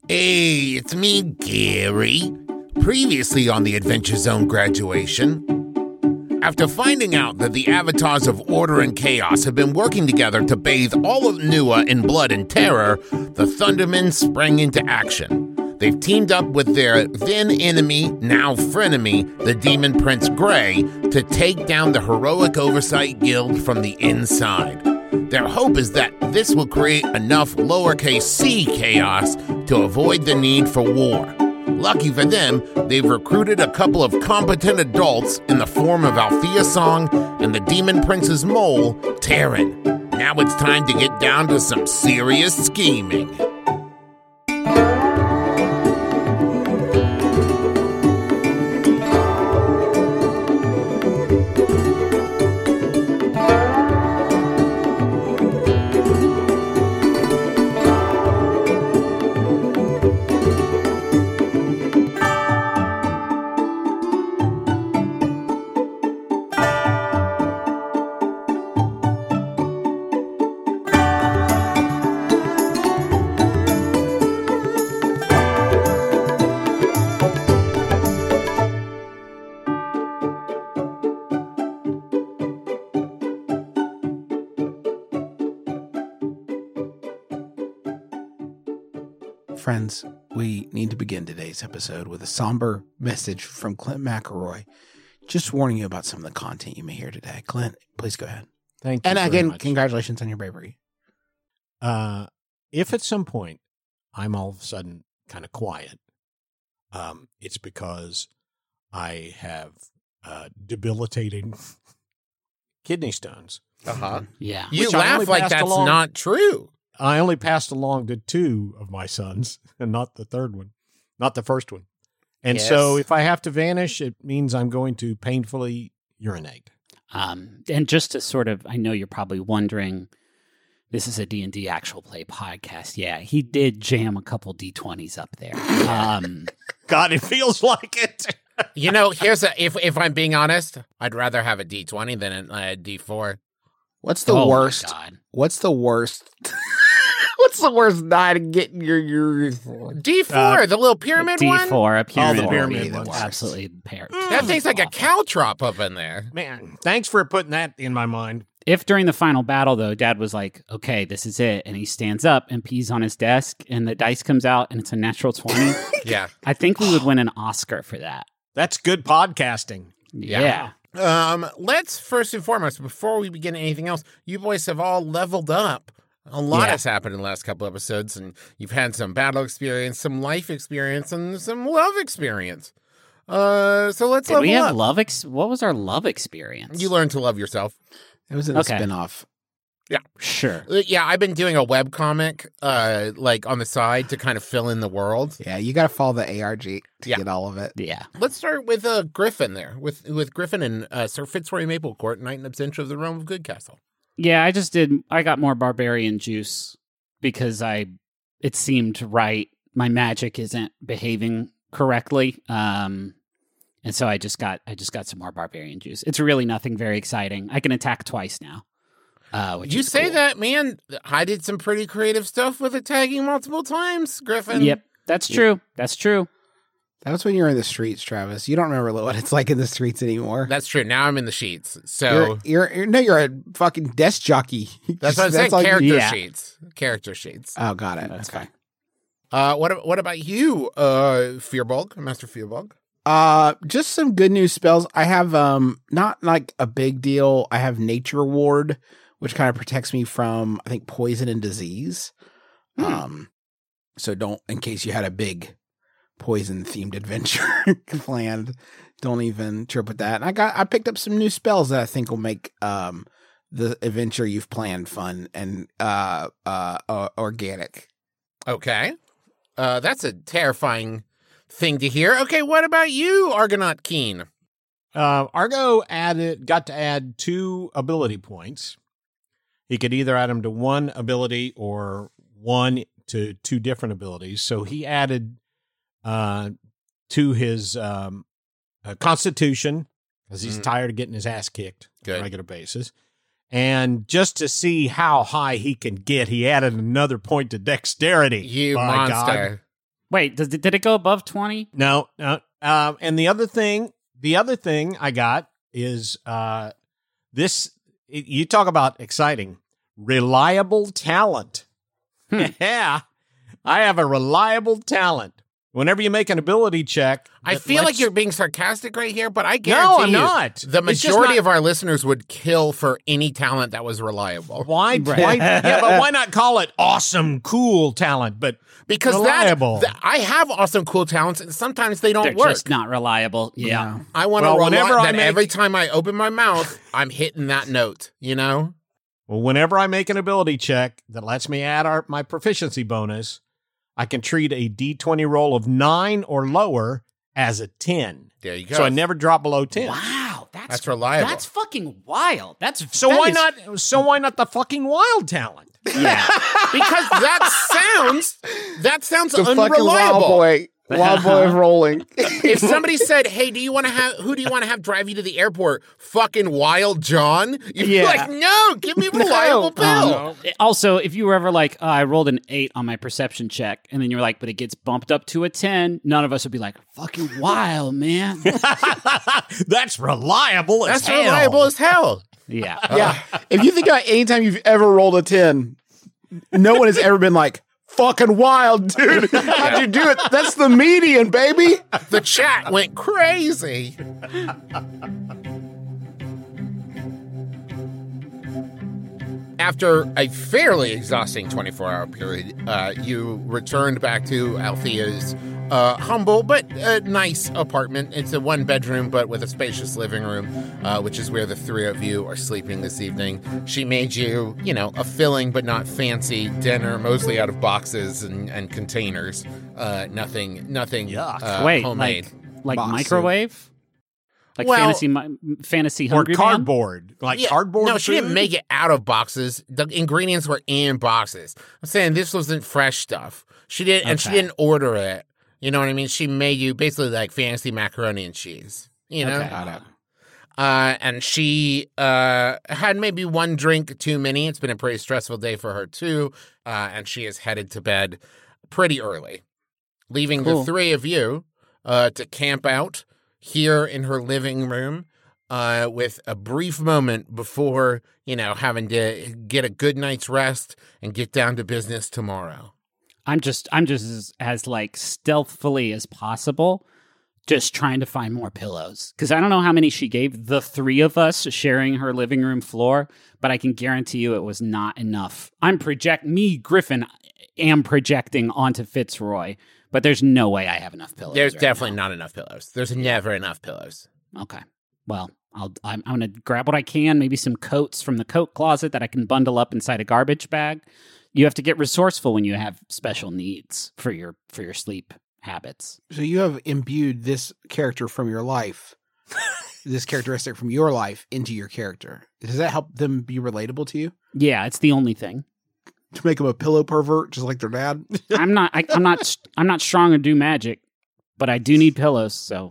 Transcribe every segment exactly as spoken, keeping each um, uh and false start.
Hey, it's me, Gary. Previously on the Adventure Zone graduation. After finding out that the avatars of Order and Chaos have been working together to bathe all of Nua in blood and terror, the Thundermen sprang into action. They've teamed up with their then enemy, now frenemy, the Demon Prince Grey, to take down the Heroic Oversight Guild from the inside. Their hope is that this will create enough lowercase c chaos to avoid the need for war. Lucky for them, they've recruited a couple of competent adults in the form of Althea Song and the Demon Prince's mole, Terran. Now it's time to get down to some serious scheming. Friends, we need to begin today's episode with a somber message from Clint McElroy, just warning you about some of the content you may hear today. Clint, please go ahead. Thank you. And very again, much. congratulations on your bravery. Uh, if at some point I'm all of a sudden kind of quiet, um, it's because I have uh, debilitating kidney stones. Uh-huh. Yeah. You Which I laugh only like passed that's along. not true. I only passed along to two of my sons and not the third one, not the first one. And Yes. so if I have to vanish, it means I'm going to painfully urinate. Um, and just to sort of, I know you're probably wondering, this is a D and D actual play podcast. Yeah, he did jam a couple D twenties up there. Um, God, it feels like it. You know, here's a, if if I'm being honest, I'd rather have a D twenty than a D four. What's the oh my worst? God. What's the worst? What's the worst die to get your your? D four, Uh, the little pyramid D one? four, a pyramid, the would pyramid be ones. absolutely pair. That thing's like a caltrop up in there. Man, thanks for putting that in my mind. If during the final battle, though, Dad was like, okay, this is it, and he stands up and pees on his desk, and the dice comes out, and it's a natural twenty, Yeah. I think we would win an Oscar for that. That's good podcasting. Yeah. Um, let's first and foremost, before we begin anything else, you boys have all leveled up. A lot Yeah. has happened in the last couple episodes, and you've had some battle experience, some life experience, and some love experience. Uh, so let's Did level we have up. love? Ex- what was our love experience? You learn to love yourself. It was in a Okay. spinoff. Sure. Uh, Yeah, I've been doing a web comic, uh, like on the side to kind of fill in the world. Yeah, you got to follow the A R G to Yeah. get all of it. Yeah. Let's start with uh, Griffin there, with with Griffin and uh, Sir Fitzroy Maplecourt, Knight and Absentia of the Realm of Goodcastle. Yeah, I just did. I got more barbarian juice because I. It seemed right. My magic isn't behaving correctly, um, and so I just got. I just got some more barbarian juice. It's really nothing very exciting. I can attack twice now. Uh, which You is say cool. that, man. I did some pretty creative stuff with attacking multiple times, Griffin. Yep, that's true. That's true. That was when you were in the streets, Travis. You don't remember what it's like in the streets anymore. That's true. Now I'm in the sheets. So You're, you're, you're no, you're a fucking desk jockey. that's what I'm saying. all you- Character yeah. sheets. Character sheets. Oh, got it. That's okay. fine. Uh, what what about you, uh, Fearbog, Master Fearbog? Uh, just some good news spells. I have um not like a big deal. I have Nature Ward, which kind of protects me from I think poison and disease. Hmm. Um, so don't in case you had a big poison themed adventure planned, don't even trip with that. And I got I picked up some new spells that I think will make um the adventure you've planned fun and uh uh, uh organic. Okay. Uh, that's a terrifying thing to hear. Okay, what about you, Argonaut Keen? Uh, Argo added, got to add two ability points. He could either add them to one ability or one to two different abilities. So he added uh, to his um, uh, Constitution because he's Mhm. tired of getting his ass kicked on Good. a regular basis. And just to see how high he can get, he added another point to Dexterity. You By monster. God. Wait, does it, did it go above twenty? No, no. Um, and the other thing, the other thing I got is uh, this. You talk about exciting, reliable talent. Hmm. Yeah, I have a reliable talent. Whenever you make an ability check, I that feel like lets- you're being sarcastic right here, but I No, guarantee I'm you, not. the It's just majority not- of our listeners would kill for any talent that was reliable. Why? Right. why yeah, but why not call it awesome, cool talent? But Because reliable. that, that I have awesome, cool talents, and sometimes they don't They're work. just not reliable. Yeah. I want Well, to whenever rely I that make- every time I open my mouth, I'm hitting that note. You know, Well, whenever I make an ability check that lets me add our, my proficiency bonus, I can treat a D twenty roll of nine or lower as a ten. there you go. So I never drop below ten. Wow, that's That's reliable. That's fucking wild. That's So that why is- not? So why not the fucking wild talent? Yeah. because that sounds that sounds The fucking unreliable. wild boy. Wild boy is rolling. If somebody said, "Hey, do you want to have who do you want to have drive you to the airport?" Fucking Wild John. You'd be Yeah. like, "No, give me a reliable pill." Um, also, if you were ever like, oh, I rolled an eight on my perception check, and then you were like, but it gets bumped up to a ten, none of us would be like, fucking wild, man. That's reliable as That's hell. reliable as hell. Yeah. Yeah. If you think about any time you've ever rolled a ten, no one has ever been like, fucking wild, dude. How'd you do it? That's the median, baby. The chat went crazy. After a fairly exhausting twenty-four hour period, uh, you returned back to Althea's uh, humble but uh, nice apartment. It's a one bedroom, but with a spacious living room, uh, which is where the three of you are sleeping this evening. She made you, you know, a filling but not fancy dinner, mostly out of boxes and, and containers. Uh, nothing, nothing Yuck. uh, Wait, homemade. like, like Box microwave? Like Well- fantasy mi- fantasy Or hungry man? cardboard, like Yeah, cardboard. No, she didn't food? make it out of boxes. The ingredients were in boxes. I'm saying this wasn't fresh stuff. She didn't, and she Okay. didn't order it. You know what I mean? She made you basically like fancy macaroni and cheese. You know, Okay. Got it. uh, and she uh, had maybe one drink too many. It's been a pretty stressful day for her too, uh, and she is headed to bed pretty early, leaving Cool. the three of you uh, to camp out here in her living room. Uh, with a brief moment before, you know, having to get a good night's rest and get down to business tomorrow. I'm just I'm just as, as like stealthily as possible, just trying to find more pillows. Because I don't know how many she gave the three of us sharing her living room floor, but I can guarantee you it was not enough. I'm project me, Griffin, am projecting onto Fitzroy, but there's no way I have enough pillows. There's right definitely now. not enough pillows. There's never enough pillows. Okay. Well, I'll I'm, I'm going to grab what I can, maybe some coats from the coat closet that I can bundle up inside a garbage bag. You have to get resourceful when you have special needs for your for your sleep habits. So you have imbued this character from your life, this characteristic from your life into your character. Does that help them be relatable to you? Yeah, it's the only thing. To make them a pillow pervert, just like their dad? I'm not I, I'm not I'm not strong to do magic, but I do need pillows, so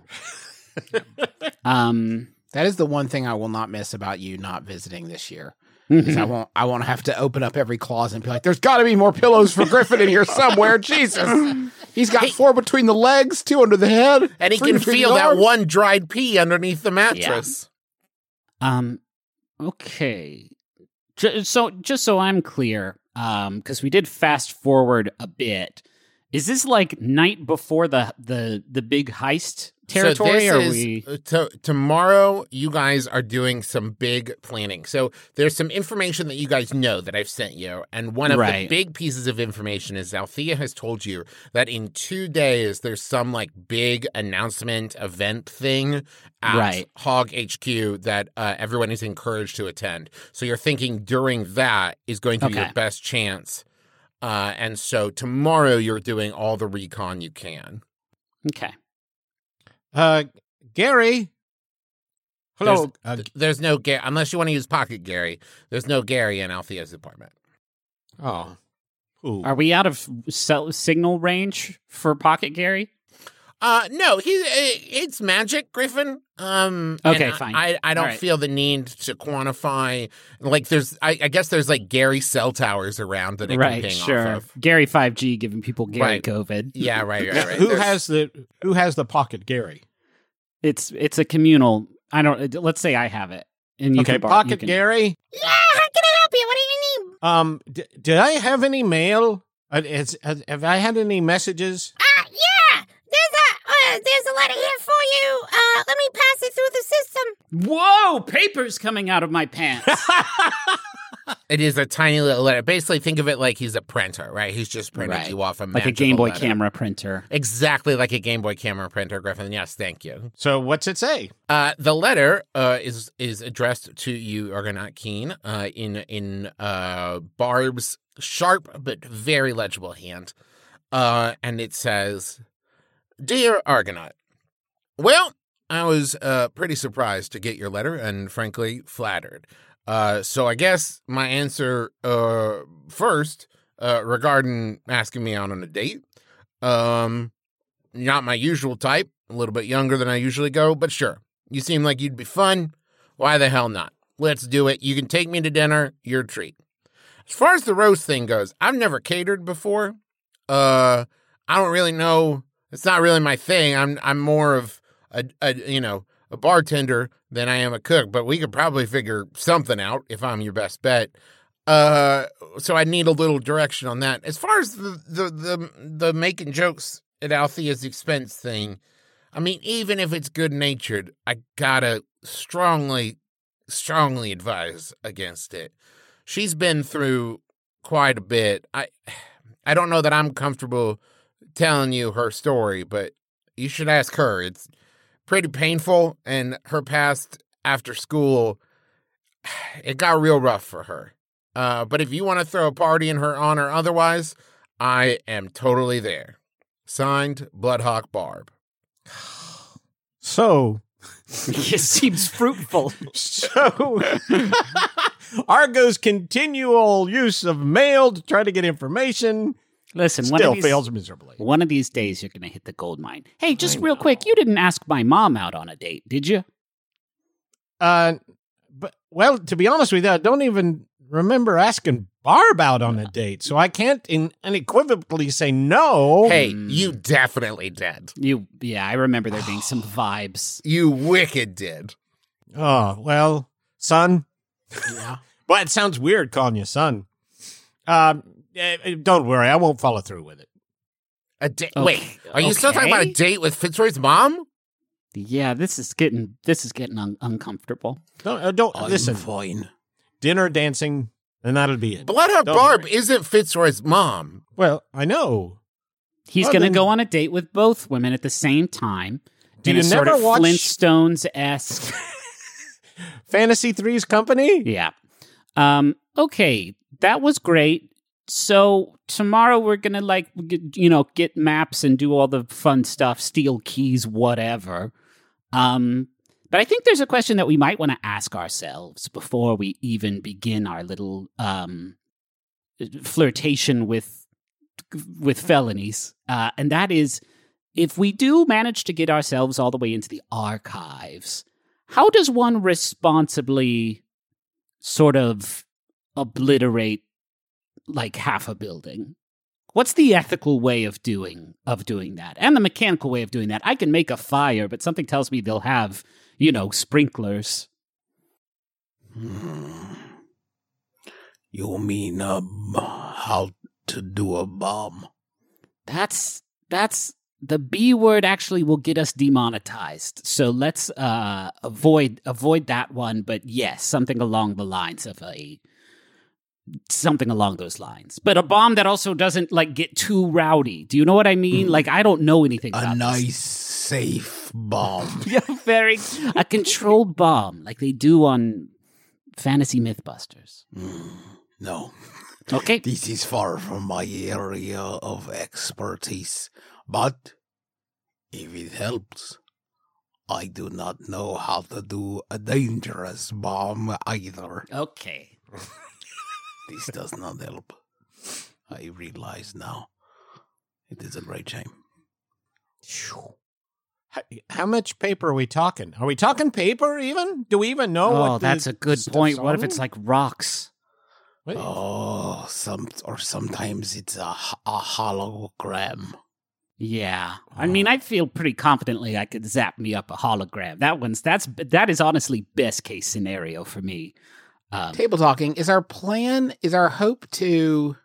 um That is the one thing I will not miss about you not visiting this year. Is I won't I won't have to open up every closet and be like, there's gotta be more pillows for Griffin in here somewhere. Jesus. He's got four between the legs, two under the head. And he three can between feel the that arms. one dried pee underneath the mattress. Um, okay. J- So just so I'm clear, um, because we did fast forward a bit, is this like night before the the the big heist territory? So or this is, we? uh, to, tomorrow, you guys are doing some big planning. So there's some information that you guys know that I've sent you. And one of Right. the big pieces of information is Althea has told you that in two days, there's some like big announcement event thing at Right. Hog H Q that uh, everyone is encouraged to attend. So you're thinking during that is going to be Okay. your best chance. Uh, and so tomorrow, you're doing all the recon you can. Okay. Uh, Gary. Hello. There's, Uh, th- there's no Gary, unless you want to use Pocket Gary. There's no Gary in Althea's apartment. oh. Ooh. Are we out of cell signal range for Pocket Gary? Uh, no, he, it's magic, Griffin. Um, Okay, and fine. I, I don't All right. feel the need to quantify. Like, there's, I, I guess there's like Gary cell towers around that it Right, can ping sure. off of. Gary five G giving people Gary Right. COVID. Yeah, right, right, right. Who There's- has the Who has the Pocket Gary? It's it's a communal. I don't. Let's say I have it, and you Okay, can bar- Pocket you can- Gary. Yeah, how can I help you? What do you need? Um, d- did I have any mail? Uh, has, has, have I had any messages? Uh, yeah, there's a uh, there's a letter here for you. Uh, let me pass it through the system. Whoa! Papers coming out of my pants. It is a tiny little letter. Basically, think of it like he's a printer, right? He's just printing Right. you off a like a magical Game Boy letter. camera printer. Exactly like a Game Boy camera printer, Griffin. Yes, thank you. So what's it say? Uh, the letter uh, is is addressed to you, Argonaut Keen, uh, in in uh, Barb's sharp but very legible hand, uh, and it says, "Dear Argonaut, well, I was uh, pretty surprised to get your letter, and frankly flattered. Uh, so I guess my answer uh, first uh, regarding asking me out on a date, um, not my usual type, a little bit younger than I usually go, but sure, you seem like you'd be fun. Why the hell not? Let's do it. You can take me to dinner. Your treat. As far as the roast thing goes, I've never catered before. Uh, I don't really know. It's not really my thing. I'm I'm more of a, a you know a bartender than I am a cook, but we could probably figure something out if I'm your best bet. Uh, so I need a little direction on that. As far as the the the, the making jokes at Althea's expense thing, I mean, even if it's good natured, I gotta strongly, strongly advise against it. She's been through quite a bit. I I don't know that I'm comfortable telling you her story, but you should ask her. It's pretty painful, and her past after school, it got real rough for her. Uh, but if you want to throw a party in her honor otherwise, I am totally there. Signed, Bloodhawk Barb. So, It seems fruitful. so Argo's continual use of mail to try to get information Listen, one still of these, fails miserably. One of these days, you're going to hit the gold mine. Hey, just real quick, you didn't ask my mom out on a date, did you? Uh, but well, to be honest with you, I don't even remember asking Barb out on a date, so I can't in, unequivocally say no. Hey, Mm. you definitely did. You, yeah, I remember there being some vibes. You wicked did. Oh well, son. Yeah. Well, it sounds weird calling you son. Um, eh, don't worry, I won't follow through with it. A date? Okay, Wait, are you still talking about a okay. date with Fitzroy's mom? Yeah, this is getting this is getting un- uncomfortable. Don't, uh, don't I'm listen. fine. Dinner, dancing, and that'll be it. Bloodhawk Don't Barb worry. isn't Fitzroy's mom. Well, I know. He's Well, going to then- go on a date with both women at the same time. Do in you a sort never of watch- Flintstones esque? Fantasy Three's Company. Yeah. Um. Okay, that was great. So tomorrow we're gonna like get, you know get maps and do all the fun stuff, steal keys, whatever. Um. But I think there's a question that we might want to ask ourselves before we even begin our little um flirtation with with felonies, uh, and that is, if we do manage to get ourselves all the way into the archives, how does one responsibly sort of obliterate like half a building? What's the ethical way of doing of doing that, and the mechanical way of doing that? I can make a fire, but something tells me they'll have, you know, sprinklers. Hmm. You mean um, how to do a bomb? That's that's the B word actually will get us demonetized. So let's uh, avoid avoid that one. But yes, something along the lines of a something along those lines. But a bomb that also doesn't like get too rowdy. Do you know what I mean? Mm. Like I don't know anything A about nice, this. safe bomb. Yeah, very a controlled bomb like they do on Fantasy Mythbusters. Mm, no, Okay. this is far from my area of expertise. But if it helps, I do not know how to do a dangerous bomb either. Okay. This does not help. I realize now. It is a great shame. How, how much paper are we talking? Are we talking paper even? Do we even know? Oh, what the that's a good stuff's point. What if on? it's like rocks? Wait, Oh, some or sometimes it's a, h- a hologram. Yeah. I mean, I feel pretty confidently I could zap me up a hologram. That one's that's that is honestly best case scenario for me. Um, Table talking is our plan. Is our hope to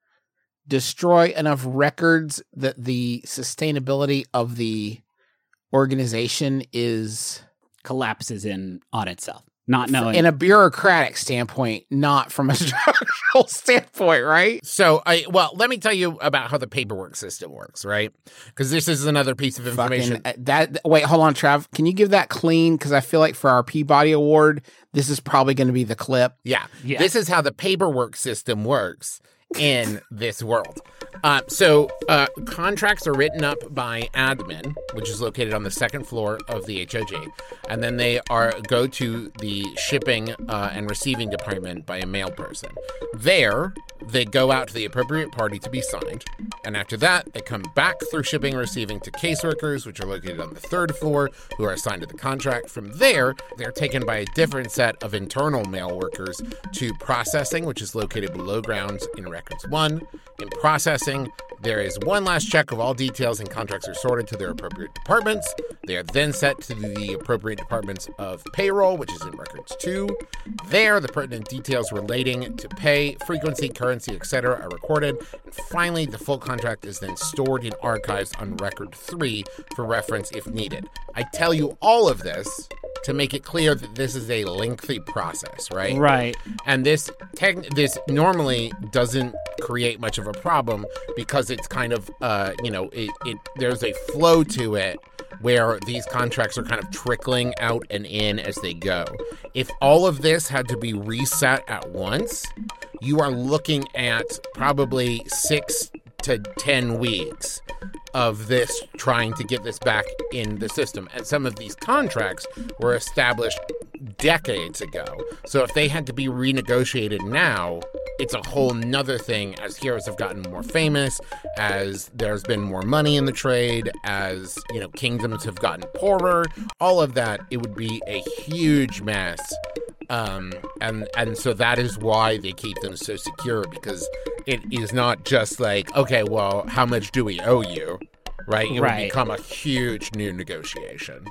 destroy enough records that the sustainability of the organization is collapses in on itself. Not knowing. in a bureaucratic standpoint, not from a structural standpoint, right? So, I well, let me tell you about how the paperwork system works, right? Because this is another piece of information. Fucking, uh, that wait, hold on, Trav. Can you give that clean? Because I feel like for our Peabody Award, this is probably going to be the clip. Yeah. Yeah. This is how the paperwork system works in this world. Uh, so uh, contracts are written up by admin, which is located on the second floor of the H O G, and then they are go to the shipping uh, and receiving department by a mail person. There, they go out to the appropriate party to be signed, and after that, they come back through shipping and receiving to caseworkers, which are located on the third floor, who are assigned to the contract. From there, they're taken by a different set of internal mail workers to processing, which is located below grounds in Records one. In processing, there is one last check of all details and contracts are sorted to their appropriate departments. They are then set to the appropriate departments of payroll, which is in Records two. There, the pertinent details relating to pay, frequency, currency, et cetera are recorded. And finally, the full contract is then stored in archives on Record three for reference if needed. I tell you all of this to make it clear that this is a lengthy process, right? right. And this tech, this normally doesn't create much of a problem because it's kind of, uh, you know, it, it there's a flow to it where these contracts are kind of trickling out and in as they go. If all of this had to be reset at once, you are looking at probably six to ten weeks of this trying to get this back in the system. And some of these contracts were established decades ago. So if they had to be renegotiated now, it's a whole nother thing as heroes have gotten more famous, as there's been more money in the trade, as, you know, kingdoms have gotten poorer, all of that, it would be a huge mess. Um, and, and so that is why they keep them so secure, because it is not just like, okay, well, how much do we owe you? Right? It Right. would become a huge new negotiation.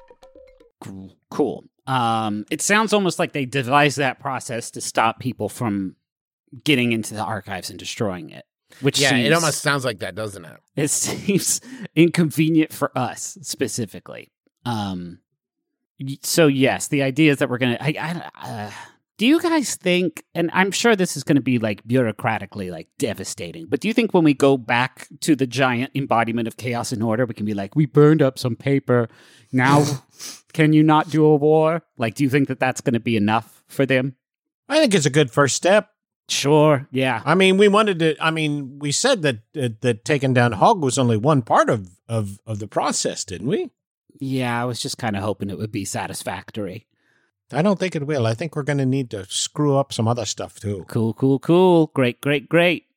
Cool. Um, it sounds almost like they devised that process to stop people from getting into the archives and destroying it. Which Yeah, seems, it almost sounds like that, doesn't it? it seems inconvenient for us specifically. Um, y- so yes, the idea is that we're gonna. I, I, uh, do you guys think? And I'm sure this is going to be like bureaucratically like devastating. But do you think when we go back to the giant embodiment of chaos and order, we can be like, we burned up some paper. Now, can you not do a war? Like, do you think that that's going to be enough for them? I think it's a good first step. Sure. Yeah. I mean, we wanted to. I mean, we said that uh, that taking down Hog was only one part of of of the process, didn't we? Yeah. I was just kind of hoping it would be satisfactory. I don't think it will. I think we're going to need to screw up some other stuff too. Cool. Cool. Cool. Great. Great. Great.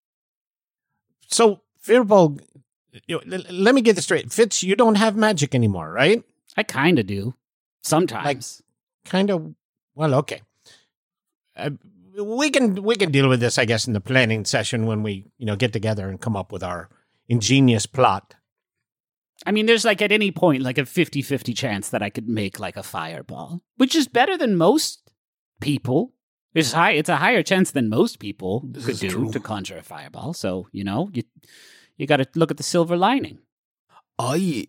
So, Firbolg, you know, l- let me get this straight. Fitz, you don't have magic anymore, right? I kind of do sometimes. Kind of. Well, okay. Uh, we can we can deal with this, I guess, in the planning session when we you know get together and come up with our ingenious plot. I mean, there's like at any point like a fifty-fifty chance that I could make like a fireball, which is better than most people. It's high. It's a higher chance than most people This could is do true. to conjure a fireball. So you know, you you got to look at the silver lining. I,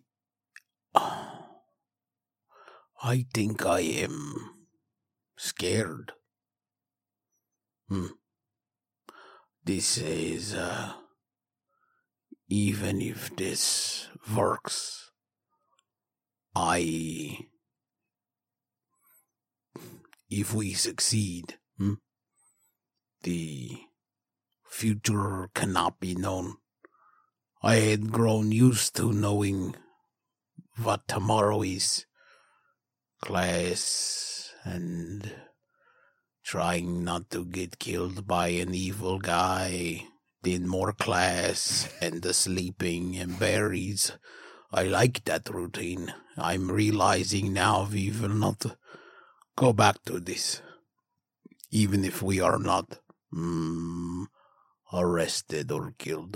I think I am scared. Hmm. This is, uh, even if this works, I, if we succeed, hmm, the future cannot be known. I had grown used to knowing what tomorrow is. Class and trying not to get killed by an evil guy. Then more class and the sleeping and berries I like that routine. I'm realizing now we will not go back to this, even if we are not mm, arrested or killed.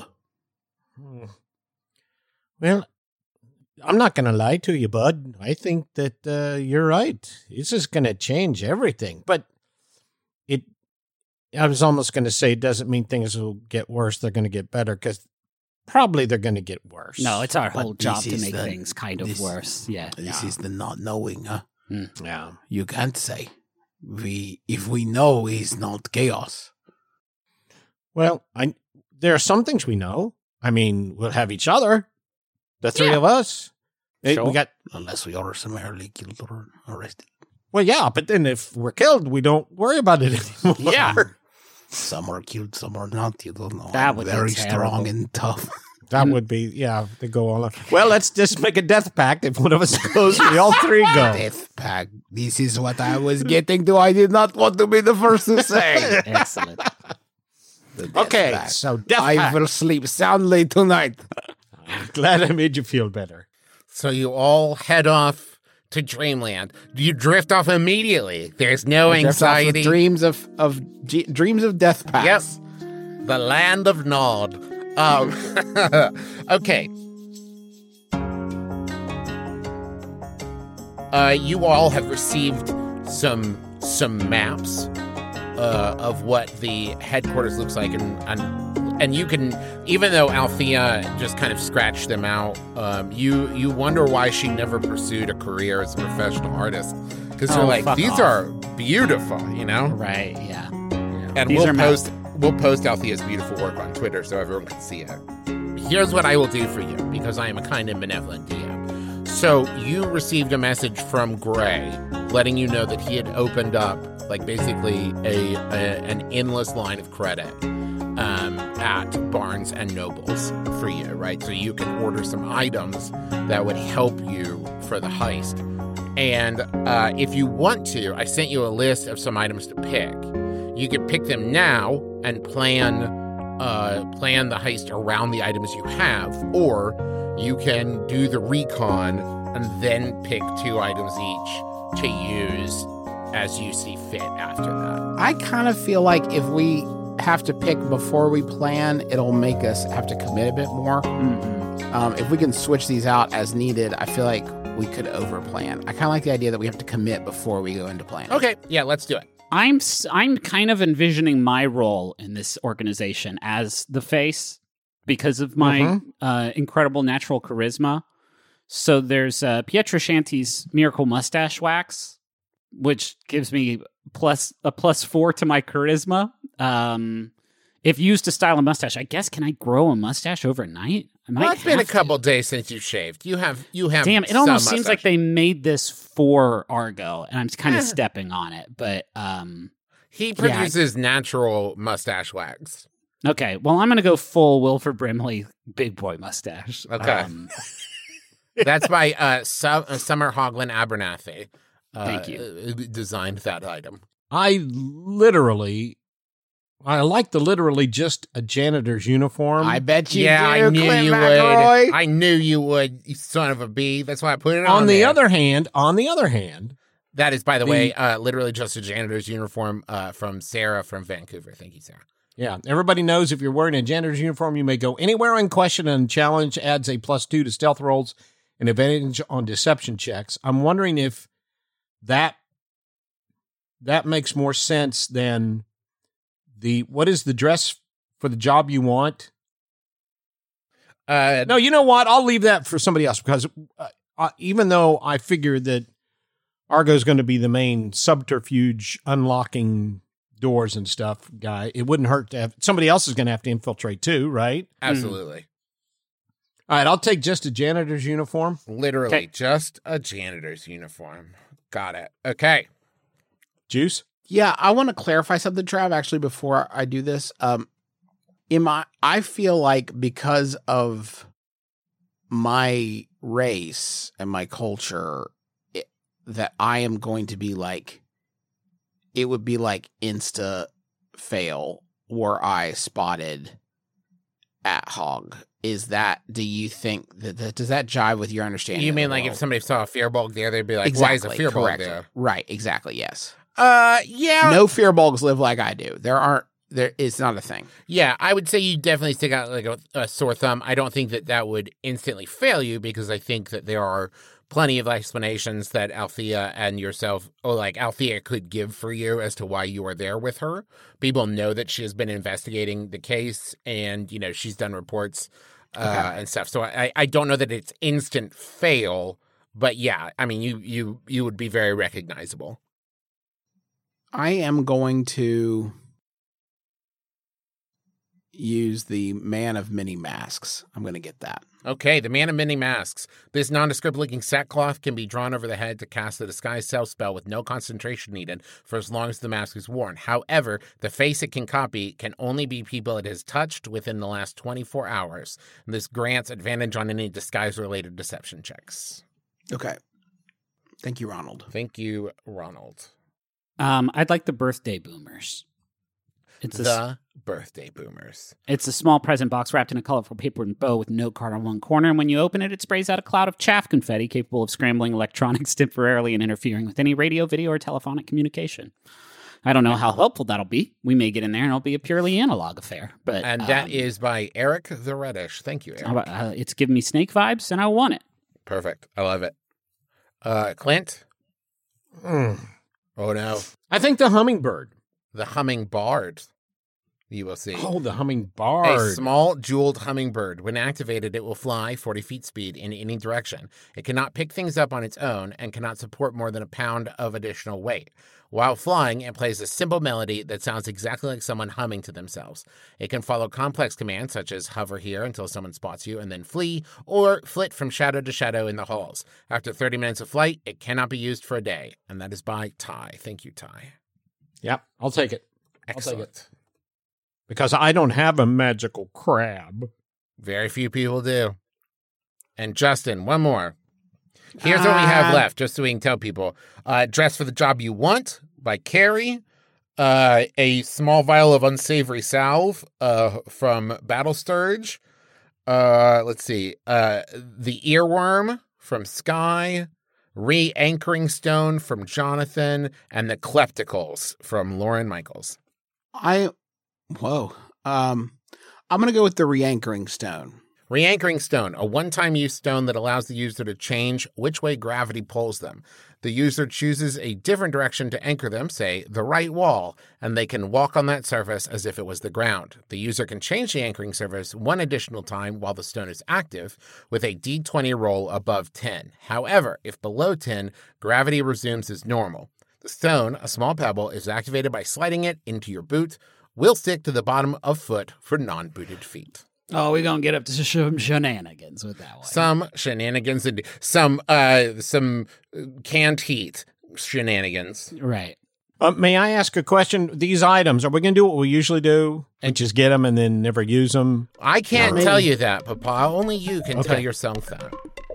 Well, I'm not going to lie to you, bud. I think that uh, you're right. This is going to change everything. But it, I was almost going to say it doesn't mean things will get worse. They're going to get better because probably they're going to get worse. No, it's our But whole job this to is make the- things kind of this- worse. Yeah. This Yeah. is the not knowing, huh? Yeah. You can't say. We, if we know, is not chaos. Well, I there are some things we know. I mean, we'll have each other, the three Yeah. of us. Eh, Sure. We got Unless we are summarily killed or arrested. well, yeah, but then if we're killed, we don't worry about it anymore. Yeah. Some are killed, some are not. You don't know. That I'm would be very terrible. strong and tough. That would be, yeah, they go all out. Well, let's just make a death pact. If one of us goes, we all three go. Death pact. This is what I was getting to. I did not want to be the first to say. Excellent. The death Okay, pact. so death I pact. will sleep soundly tonight. Glad I made you feel better. So you all head off to Dreamland. You drift off immediately. There's no Drift off with anxiety. Dreams of of G- dreams of death pacts. Yes. The land of Nod. Um, okay. Uh, you all have received some some maps uh, of what the headquarters looks like, and, and and you can, even though Althea just kind of scratched them out, um, you you wonder why she never pursued a career as a professional artist, because you're Oh, like, fuck these off. are beautiful, you know. Right. Yeah. And These we'll are ma- post we'll post Althea's beautiful work on Twitter so everyone can see it. Here's what I will do for you, because I am a kind and benevolent D M. So you received a message from Gray letting you know that he had opened up, like, basically a, a an endless line of credit um, at Barnes and Nobles for you, right? So you can order some items that would help you for the heist. And uh, if you want to, I sent you a list of some items to pick. You could pick them now and plan uh, plan the heist around the items you have, or you can do the recon and then pick two items each to use as you see fit after that. I kind of feel like if we have to pick before we plan, it'll make us have to commit a bit more. Mhm. Um, if we can switch these out as needed, I feel like we could overplan. I kind of like the idea that we have to commit before we go into planning. Okay, yeah, let's do it. I'm s- I'm kind of envisioning my role in this organization as the face because of my Mhm. uh, incredible natural charisma. So there's uh, Pietro Shanti's Miracle Mustache Wax, which gives me plus a plus four to my charisma. Um, if used to style a mustache, I guess can I grow a mustache overnight? I might Well, it's been a have to. couple days since you shaved. You have you have. Damn, it some almost seems like mustache. they made this for Argo, and I'm kind of Eh. stepping on it. But um, He Yeah, I- produces natural mustache wax. okay, well, I'm gonna go full Wilford Brimley big boy mustache. Okay. Um, That's by uh, Su- uh, Summer Hoagland Abernathy. Uh, Thank you. uh, Designed that item. I literally, I like the literally just a janitor's uniform. I bet you yeah, do, I knew Clint you McElroy. would. I knew you would, you son of a bee. That's why I put it on. on the there. other hand, on the other hand, that is, by the, the- way, uh, literally just a janitor's uniform uh, from Sarah from Vancouver. Thank you, Sarah. yeah, everybody knows if you're wearing a janitor's uniform, you may go anywhere unquestioned, and challenge adds a plus two to stealth rolls and advantage on deception checks. I'm wondering if that that makes more sense than the what is the dress for the job you want? Uh, No, you know what? I'll leave that for somebody else because uh, uh, even though I figure that Argo's going to be the main subterfuge unlocking doors and stuff guy, it wouldn't hurt to have somebody else is going to have to infiltrate too, right? absolutely. All right, I'll take just a janitor's uniform. Literally Okay. just a janitor's uniform. Got it. Okay. Juice? Yeah, I want to clarify something, Trav, actually, before I do this. Um, in my, I feel like because of my race and my culture, it, that I am going to be like, it would be like insta fail were I spotted at Hog. Is that, do you think, that, that does that jive with your understanding? You of mean the like world? if somebody saw a Fearbulk there, they'd be like, exactly, why is a Fearbulk correct. there? Right, exactly, yes. Uh, yeah. No Fearbolgs live like I do. There aren't, there, it's not a thing. Yeah, I would say you definitely stick out like a, a sore thumb. I don't think that that would instantly fail you because I think that there are plenty of explanations that Althea and yourself, or like Althea could give for you as to why you are there with her. People know that she has been investigating the case and, you know, she's done reports uh, okay. and stuff. So I, I don't know that it's instant fail, but yeah, I mean, you, you, you would be very recognizable. I am going to use the Man of Many Masks. I'm going to get that. Okay, the Man of Many Masks. This nondescript-looking sackcloth can be drawn over the head to cast a disguise self spell with no concentration needed for as long as the mask is worn. However, the face it can copy can only be people it has touched within the last twenty-four hours. This grants advantage on any disguise-related deception checks. Okay. Thank you, Ronald. Thank you, Ronald. Um, I'd like the Birthday Boomers. It's the a, Birthday Boomers. It's a small present box wrapped in a colorful paper and bow with a note card on one corner, and when you open it, it sprays out a cloud of chaff confetti capable of scrambling electronics temporarily and interfering with any radio, video, or telephonic communication. I don't know how helpful that'll be. We may get in there and it'll be a purely analog affair. But And that um, is by Eric the Reddish. Thank you, Eric. Uh, it's giving me Snake vibes, and I want it. Perfect. I love it. Uh, Clint? Mm. Oh, no. I think the hummingbird. The hummingbird. You will see. Oh, the hummingbird. A small jeweled hummingbird. When activated, it will fly forty feet speed in any direction. It cannot pick things up on its own and cannot support more than a pound of additional weight. While flying, it plays a simple melody that sounds exactly like someone humming to themselves. It can follow complex commands such as hover here until someone spots you and then flee, or flit from shadow to shadow in the halls. After thirty minutes of flight, it cannot be used for a day. And that is by Ty. Thank you, Ty. Yep, I'll take it. Excellent. I'll take it. Because I don't have a magical crab. Very few people do. And Justin, one more. Here's what we have Uh, left, just so we can tell people. Uh, Dress for the Job You Want by Carrie. Uh, a small vial of unsavory salve uh, from Battle Sturge. Uh, let's see. Uh, the Earworm from Sky. Re-anchoring Stone from Jonathan. And the Klepticals from Lauren Michaels. I, whoa. Um, I'm going to go with the Re-anchoring Stone. Re-anchoring Stone, a one-time use stone that allows the user to change which way gravity pulls them. The user chooses a different direction to anchor them, say the right wall, and they can walk on that surface as if it was the ground. The user can change the anchoring surface one additional time while the stone is active with a d twenty roll above ten. However, if below ten, gravity resumes as normal. The stone, a small pebble, is activated by sliding it into your boot, will stick to the bottom of foot for non-booted feet. Oh, we're going to get up to some shenanigans with that one. Some shenanigans, and some uh, some canned heat shenanigans. Right. Uh, may I ask a question? These items, are we going to do what we usually do and just get them and then never use them? I can't Maybe. tell you that, Papa. Only you can Okay. tell yourself that.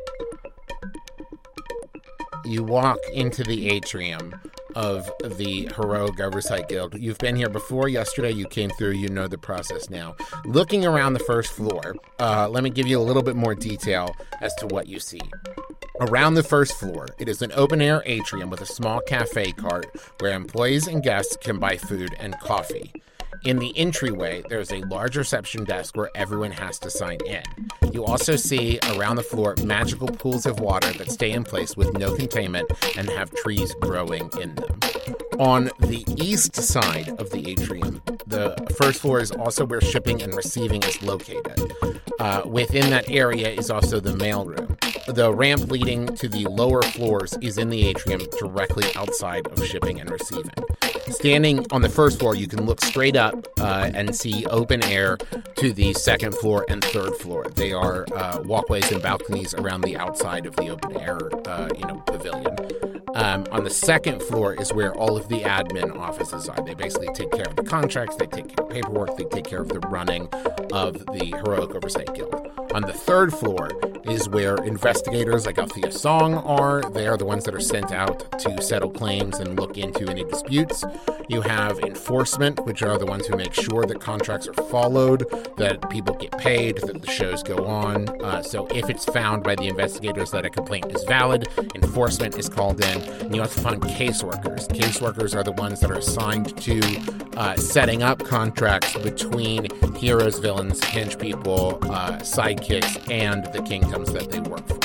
You walk into the atrium of the Heroic Oversight Guild. You've been here before. Yesterday you came through. You know the process now. Looking around the first floor, uh, let me give you a little bit more detail as to what you see. Around the first floor, it is an open-air atrium with a small cafe cart where employees and guests can buy food and coffee. In the entryway, there's a large reception desk where everyone has to sign in. You also see around the floor magical pools of water that stay in place with no containment and have trees growing in them. On the east side of the atrium, the first floor is also where shipping and receiving is located. Uh, within that area is also the mailroom. The ramp leading to the lower floors is in the atrium directly outside of shipping and receiving. Standing on the first floor, you can look straight up uh, and see open air to the second floor and third floor. They are uh, walkways and balconies around the outside of the open air, uh, you know, pavilion. Um, on the second floor is where all of the admin offices are. They basically take care of the contracts, they take care of paperwork, they take care of the running of the Heroic Oversight Guild. On the third floor is where investigators like Althea Song are. They are the ones that are sent out to settle claims and look into any disputes. You have enforcement, which are the ones who make sure that contracts are followed, that people get paid, that the shows go on. Uh, so if it's found by the investigators that a complaint is valid, enforcement is called in. And you also find caseworkers. Caseworkers are the ones that are assigned to uh, setting up contracts between heroes, villains, hinge people, uh, sidekicks, and the kingdoms that they work for.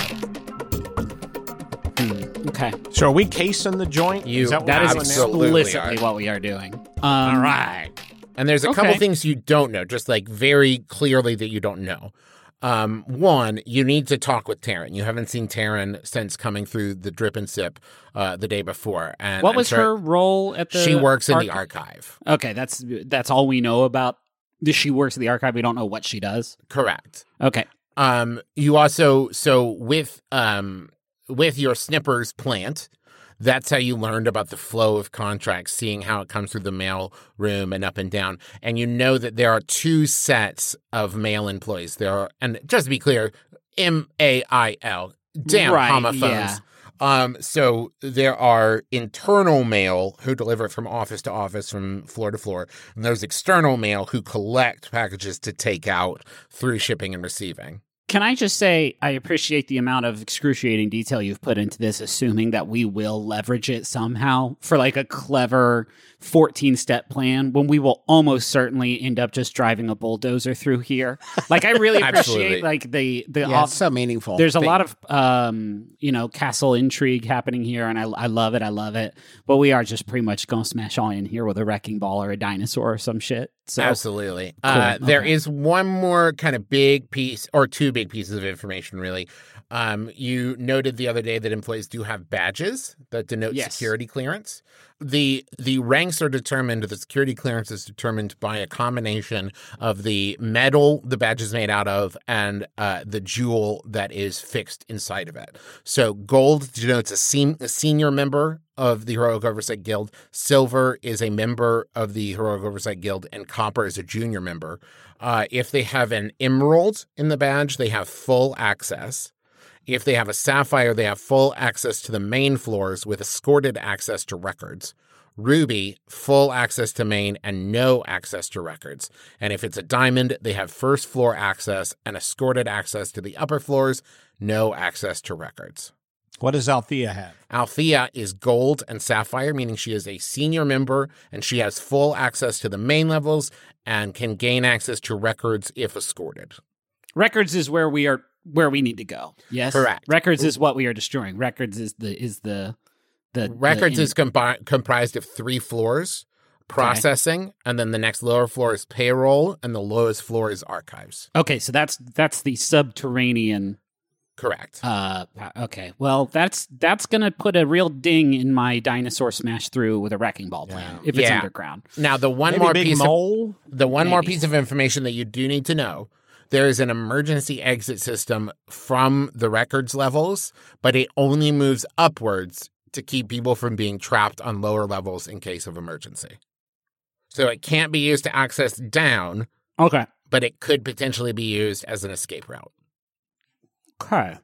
Hmm, okay. So are we casing the joint? You- is that what That we're is doing now? absolutely explicitly are. what we are doing. Um, All right. And there's a couple Okay. things you don't know, just like very clearly that you don't know. Um, one, you need to talk with Taryn. You haven't seen Taryn since coming through the drip and sip uh, the day before. And What I'm was sure her role at the She works in the arch- archive. Okay, that's that's all we know about. She works at the archive. We don't know what she does. Correct. Okay. Um, you also so with um with your Snippers plant, that's how you learned about the flow of contracts, seeing how it comes through the mail room and up and down. And you know that there are two sets of mail employees. There are, and just to be clear, M A I L. Damn Right, homophones. yeah. Um, so there are internal mail who deliver from office to office, from floor to floor, and there's external mail who collect packages to take out through shipping and receiving. Can I just say I appreciate the amount of excruciating detail you've put into this, assuming that we will leverage it somehow for like a clever fourteen-step plan when we will almost certainly end up just driving a bulldozer through here. Like I really Absolutely. appreciate like the the Yeah, off- it's so meaningful. There's a Thing. lot of um, you know, castle intrigue happening here, and I I love it. I love it. But we are just pretty much gonna smash on in here with a wrecking ball or a dinosaur or some shit. So Absolutely. Uh, there Okay. is one more kind of big piece, or two big pieces of information, really. Um, you noted the other day that employees do have badges that denote Yes. security clearance. The the ranks are determined, the security clearance is determined by a combination of the metal the badge is made out of and uh, the jewel that is fixed inside of it. So gold denotes a, sen- a senior member of the Heroic Oversight Guild. Silver is a member of the Heroic Oversight Guild, and copper is a junior member. Uh, if they have an emerald in the badge, they have full access. If they have a sapphire, they have full access to the main floors with escorted access to records. Ruby, full access to main and no access to records. And if it's a diamond, they have first floor access and escorted access to the upper floors, no access to records. What does Althea have? Althea is gold and sapphire, meaning she is a senior member and she has full access to the main levels and can gain access to records if escorted. records is where we are where we need to go. Yes, Correct. Records is what we are destroying. Records is the is the the Records the, is compi- comprised of three floors, processing, and then the next lower floor is payroll, and the lowest floor is archives. okay. So that's that's the subterranean. Correct. Uh, pa- okay. Well, that's that's gonna put a real ding in my dinosaur smash through with a wrecking ball plan if it's Yeah. underground. Now, the one Maybe more big piece of, mole? the one more Maybe. piece of information that you do need to know. There is an emergency exit system from the records levels, but it only moves upwards to keep people from being trapped on lower levels in case of emergency. So it can't be used to access down, Okay. but it could potentially be used as an escape route. Okay.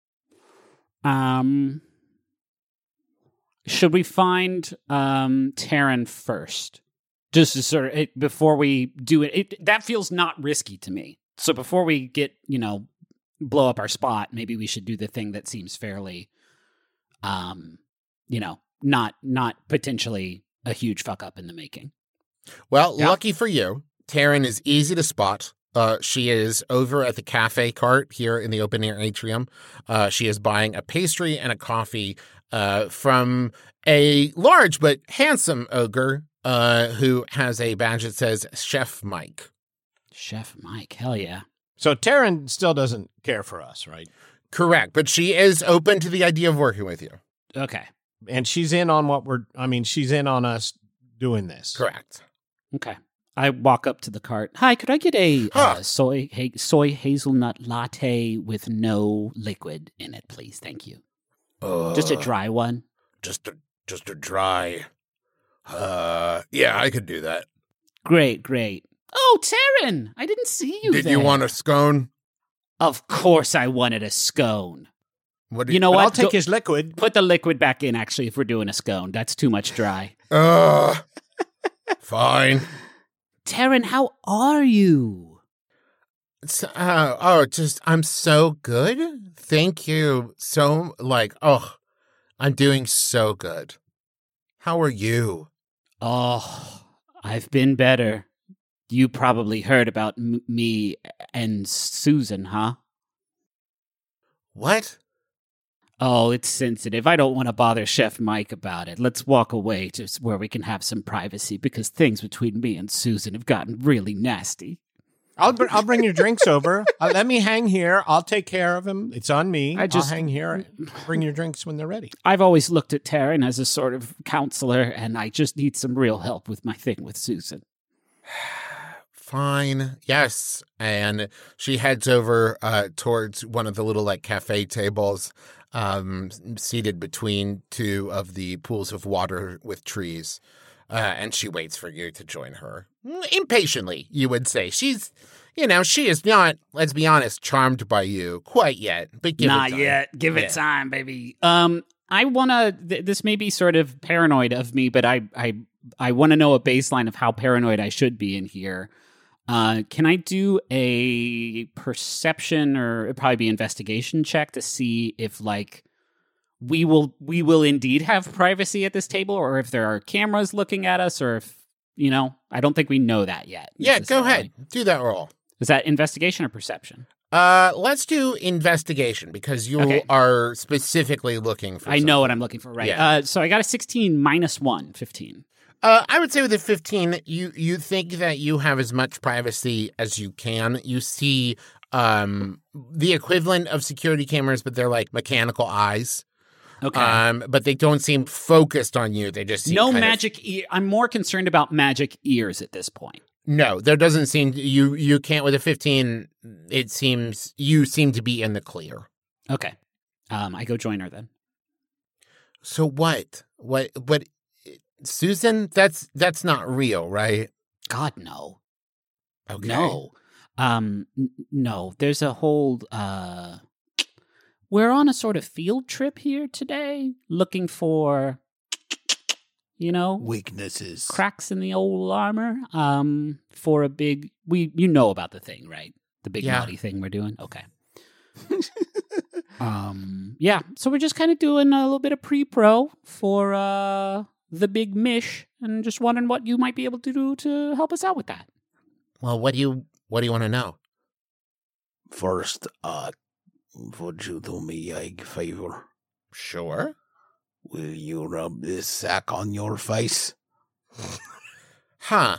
Um, should we find um Taryn first, just to sort of it, before we do it, it? That feels not risky to me. So before we get, you know, blow up our spot, maybe we should do the thing that seems fairly, um, you know, not not potentially a huge fuck up in the making. Well, Yeah. lucky for you, Taryn is easy to spot. Uh, she is over at the cafe cart here in the open air atrium. Uh, she is buying a pastry and a coffee uh, from a large but handsome ogre uh, who has a badge that says Chef Mike. Chef Mike, hell yeah. So Taryn still doesn't care for us, right? Correct, but she is open to the idea of working with you. Okay, And she's in on what we're, I mean, she's in on us doing this. Correct. okay. I walk up to the cart. Hi, could I get a Huh. uh, soy ha- soy hazelnut latte with no liquid in it, please? Thank you. Uh, Just a dry one. Just a just a dry. Uh, yeah, I could do that. Great, great. Oh, Taryn, I didn't see you Did there. you want a scone? Of course I wanted a scone. What do You know But what? I'll take Go- his liquid. Put the liquid back in, actually, if we're doing a scone. That's too much dry. Ugh. Fine. Taryn, how are you? So, uh, oh, just, I'm so good. Thank you. So, like, oh, I'm doing so good. How are you? Oh, I've been better. You probably heard about m- me and Susan, huh? What? Oh, it's sensitive. I don't want to bother Chef Mike about it. Let's walk away to where we can have some privacy because things between me and Susan have gotten really nasty. I'll br- I'll bring your drinks over. Uh, let me hang here. I'll take care of him. It's on me. I just- I'll hang here. Bring your drinks when they're ready. I've always looked at Taryn as a sort of counselor, and I just need some real help with my thing with Susan. Fine. Yes. And she heads over uh, towards one of the little like cafe tables, um, seated between two of the pools of water with trees. Uh, and she waits for you to join her. Impatiently, you would say. She's, you know, she is not, let's be honest, charmed by you quite yet. But give Not it time. yet. Give it Yeah. time, baby. Um, I want to. Th- this may be sort of paranoid of me, but I, I, I want to know a baseline of how paranoid I should be in here. Uh, can I do a perception or it'd probably be investigation check to see if like we will we will indeed have privacy at this table, or if there are cameras looking at us, or if you know? I don't think we know that yet. Yeah, go necessarily. ahead. Do that roll. Is that investigation or perception? Uh, let's do investigation because you Okay. are specifically looking for I know something. what I'm looking for, right? Yeah. Uh, so I got a sixteen minus one, fifteen. Uh, I would say with a fifteen, you you think that you have as much privacy as you can. You see um, the equivalent of security cameras, but they're like mechanical eyes. Okay. Um, but they don't seem focused on you. They just seem no kind of- magic ear. I'm more concerned about magic ears at this point. No, there doesn't seem you. You can't with a fifteen. It seems you seem to be in the clear. Okay. Um, I go join her then. So what? What? What? Susan? That's that's not real, right? God, no. Okay. No. Um, n- no. There's a whole, uh, we're on a sort of field trip here today looking for, you know, Weaknesses. cracks in the old armor, um, for a big, we, you know about the thing, right? The big Yeah. naughty thing we're doing. Okay. um, yeah. So we're just kind of doing a little bit of pre-pro for, uh, the big mish and just wondering what you might be able to do to help us out with that. Well, what do you what do you want to know? First, uh, would you do me a favor? Sure. Will you rub this sack on your face? Huh.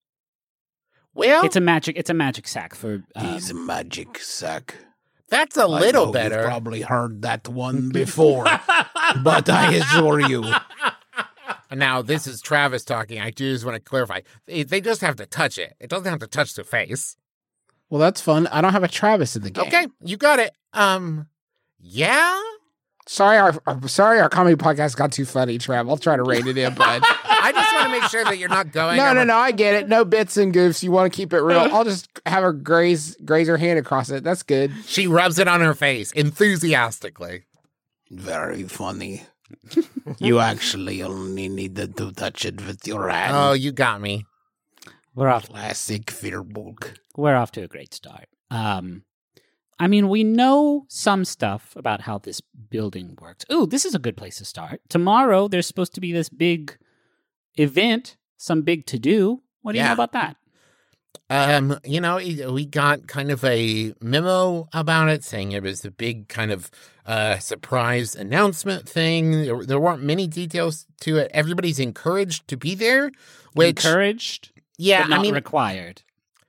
Well, It's a magic. It's a magic sack for. Um, He's a magic sack. that's a I little know better. You've probably heard that one before, but I assure you. Now, this is Travis talking. I do just want to clarify. They, they just have to touch it. It doesn't have to touch the face. Well, that's fun. I don't have a Travis in the game. Okay, you got it. Um, yeah? Sorry, our, our sorry, our comedy podcast got too funny, Trav. I'll try to rate it in, bud. I just want to make sure that you're not going. No, over- no, no. I get it. No bits and goofs. You want to keep it real. I'll just have her graze graze her hand across it. That's good. She rubs it on her face enthusiastically. Very funny. You actually only needed to touch it with your hand. Oh, you got me. we're off. Classic Fearbulk. We're off to a great start. Um, I mean, we know some stuff about how this building works. Ooh, this is a good place to start. Tomorrow, there's supposed to be this big event, some big to do. What do you Yeah. know about that? Um, you know, we got kind of a memo about it saying it was a big kind of uh, surprise announcement thing. There, there weren't many details to it. Everybody's encouraged to be there, which, Encouraged, yeah, but not I mean, required.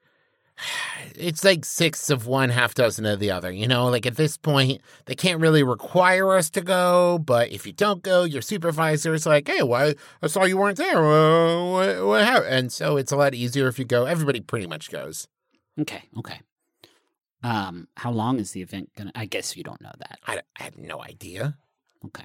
it's like six of one, half dozen of the other. You know, like at this point, they can't really require us to go. But if you don't go, your supervisor is like, "Hey, why? I saw you weren't there. Uh, what, what happened?" And so it's a lot easier if you go. Everybody pretty much goes. Okay, okay. Um, how long is the event gonna? I guess you don't know that. I, I had no idea. Okay.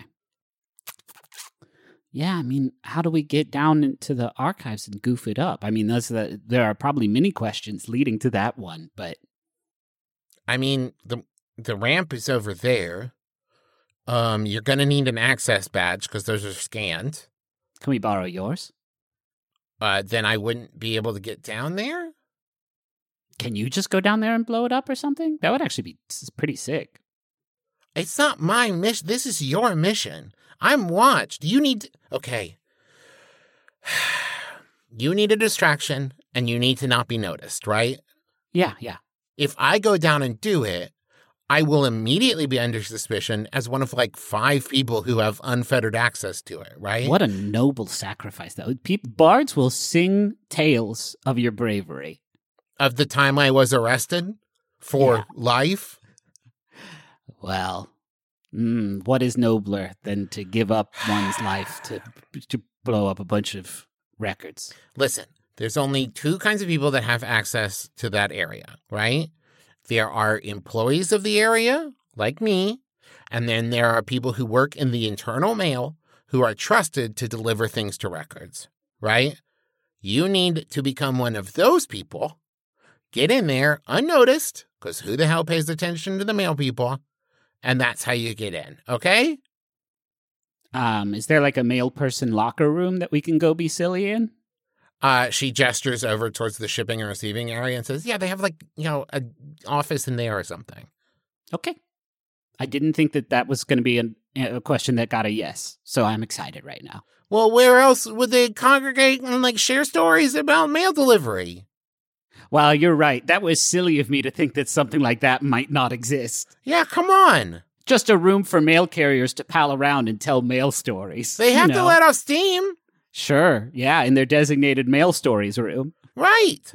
Yeah, I mean, how do we get down into the archives and goof it up? I mean, those are the, there are probably many questions leading to that one, but I mean, the the ramp is over there. Um, you're going to need an access badge because those are scanned. Can we borrow yours? Uh, then I wouldn't be able to get down there? Can you just go down there and blow it up or something? That would actually be s- pretty sick. It's not my mission. This is your mission. I'm watched. You need... To... Okay. You need a distraction, and you need to not be noticed, right? Yeah, yeah. If I go down and do it, I will immediately be under suspicion as one of like five people who have unfettered access to it, right? What a noble sacrifice, though. Pe- bards will sing tales of your bravery. Of the time I was arrested for Yeah. life? Well, mm, what is nobler than to give up one's life to to blow up a bunch of records? Listen, there's only two kinds of people that have access to that area, right? There are employees of the area, like me, and then there are people who work in the internal mail who are trusted to deliver things to records, right? You need to become one of those people, get in there unnoticed, because who the hell pays attention to the mail people, and that's how you get in, okay? Um, is there like a male person locker room that we can go be silly in? Uh, she gestures over towards the shipping and receiving area and says, yeah, they have like, you know, an office in there or something. Okay. I didn't think that that was going to be an, a question that got a yes, so I'm excited right now. Well, where else would they congregate and like share stories about mail delivery? Well, you're right. That was silly of me to think that something like that might not exist. Yeah, come on. Just a room for mail carriers to pal around and tell mail stories. They you have to know. let off steam. Sure, yeah, in their designated mail stories room. Right.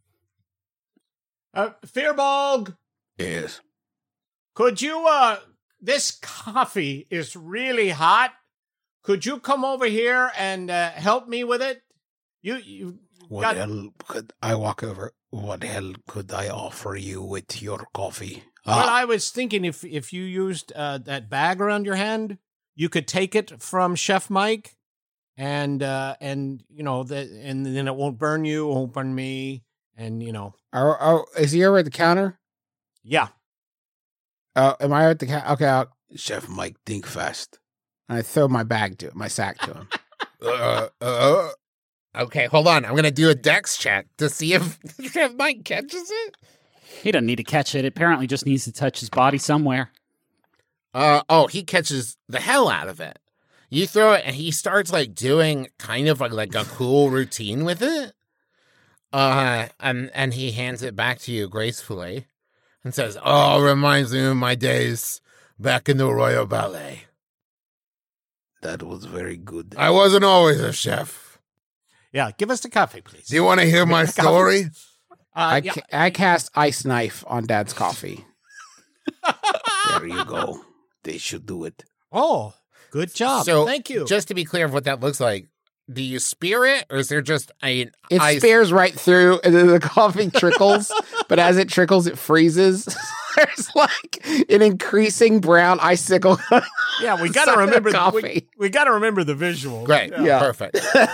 Uh, Fearbog, Yes. could you, uh, this coffee is really hot. Could you come over here and uh, help me with it? You, you What got, hell could I walk over? What hell could I offer you with your coffee? well, Ah, I was thinking if, if you used uh, that bag around your hand, you could take it from Chef Mike and, uh, and, you know, the, and then it won't burn you, won't burn me. And, you know, oh, oh, is he over at the counter? yeah. Oh, am I at the counter? Okay, I'll, Chef Mike, think fast. And I throw my bag to my sack to him. Uh, uh, okay, hold on. I'm going to do a dex check to see if, if Mike catches it. He doesn't need to catch it. It apparently just needs to touch his body somewhere. Uh, oh, he catches the hell out of it. You throw it and he starts like doing kind of like, like a cool routine with it. Uh, and, and he hands it back to you gracefully and says, oh, reminds me of my days back in the Royal Ballet. That was very good. I wasn't always a chef. Yeah, give us the coffee, please. Do you want to hear my Coffee. story? Uh, I, yeah. ca- I cast Ice Knife on Dad's coffee. There you go. They should do it. Oh, good job. So, Thank you. Just to be clear of what that looks like, do you spear it or is there just an It ice? spears right through, and then the coffee trickles. But as it trickles, it freezes. There's like an increasing brown icicle. yeah, we got Inside to the remember the, coffee. we, we got to remember the visual. Great. Yeah. Yeah. Perfect.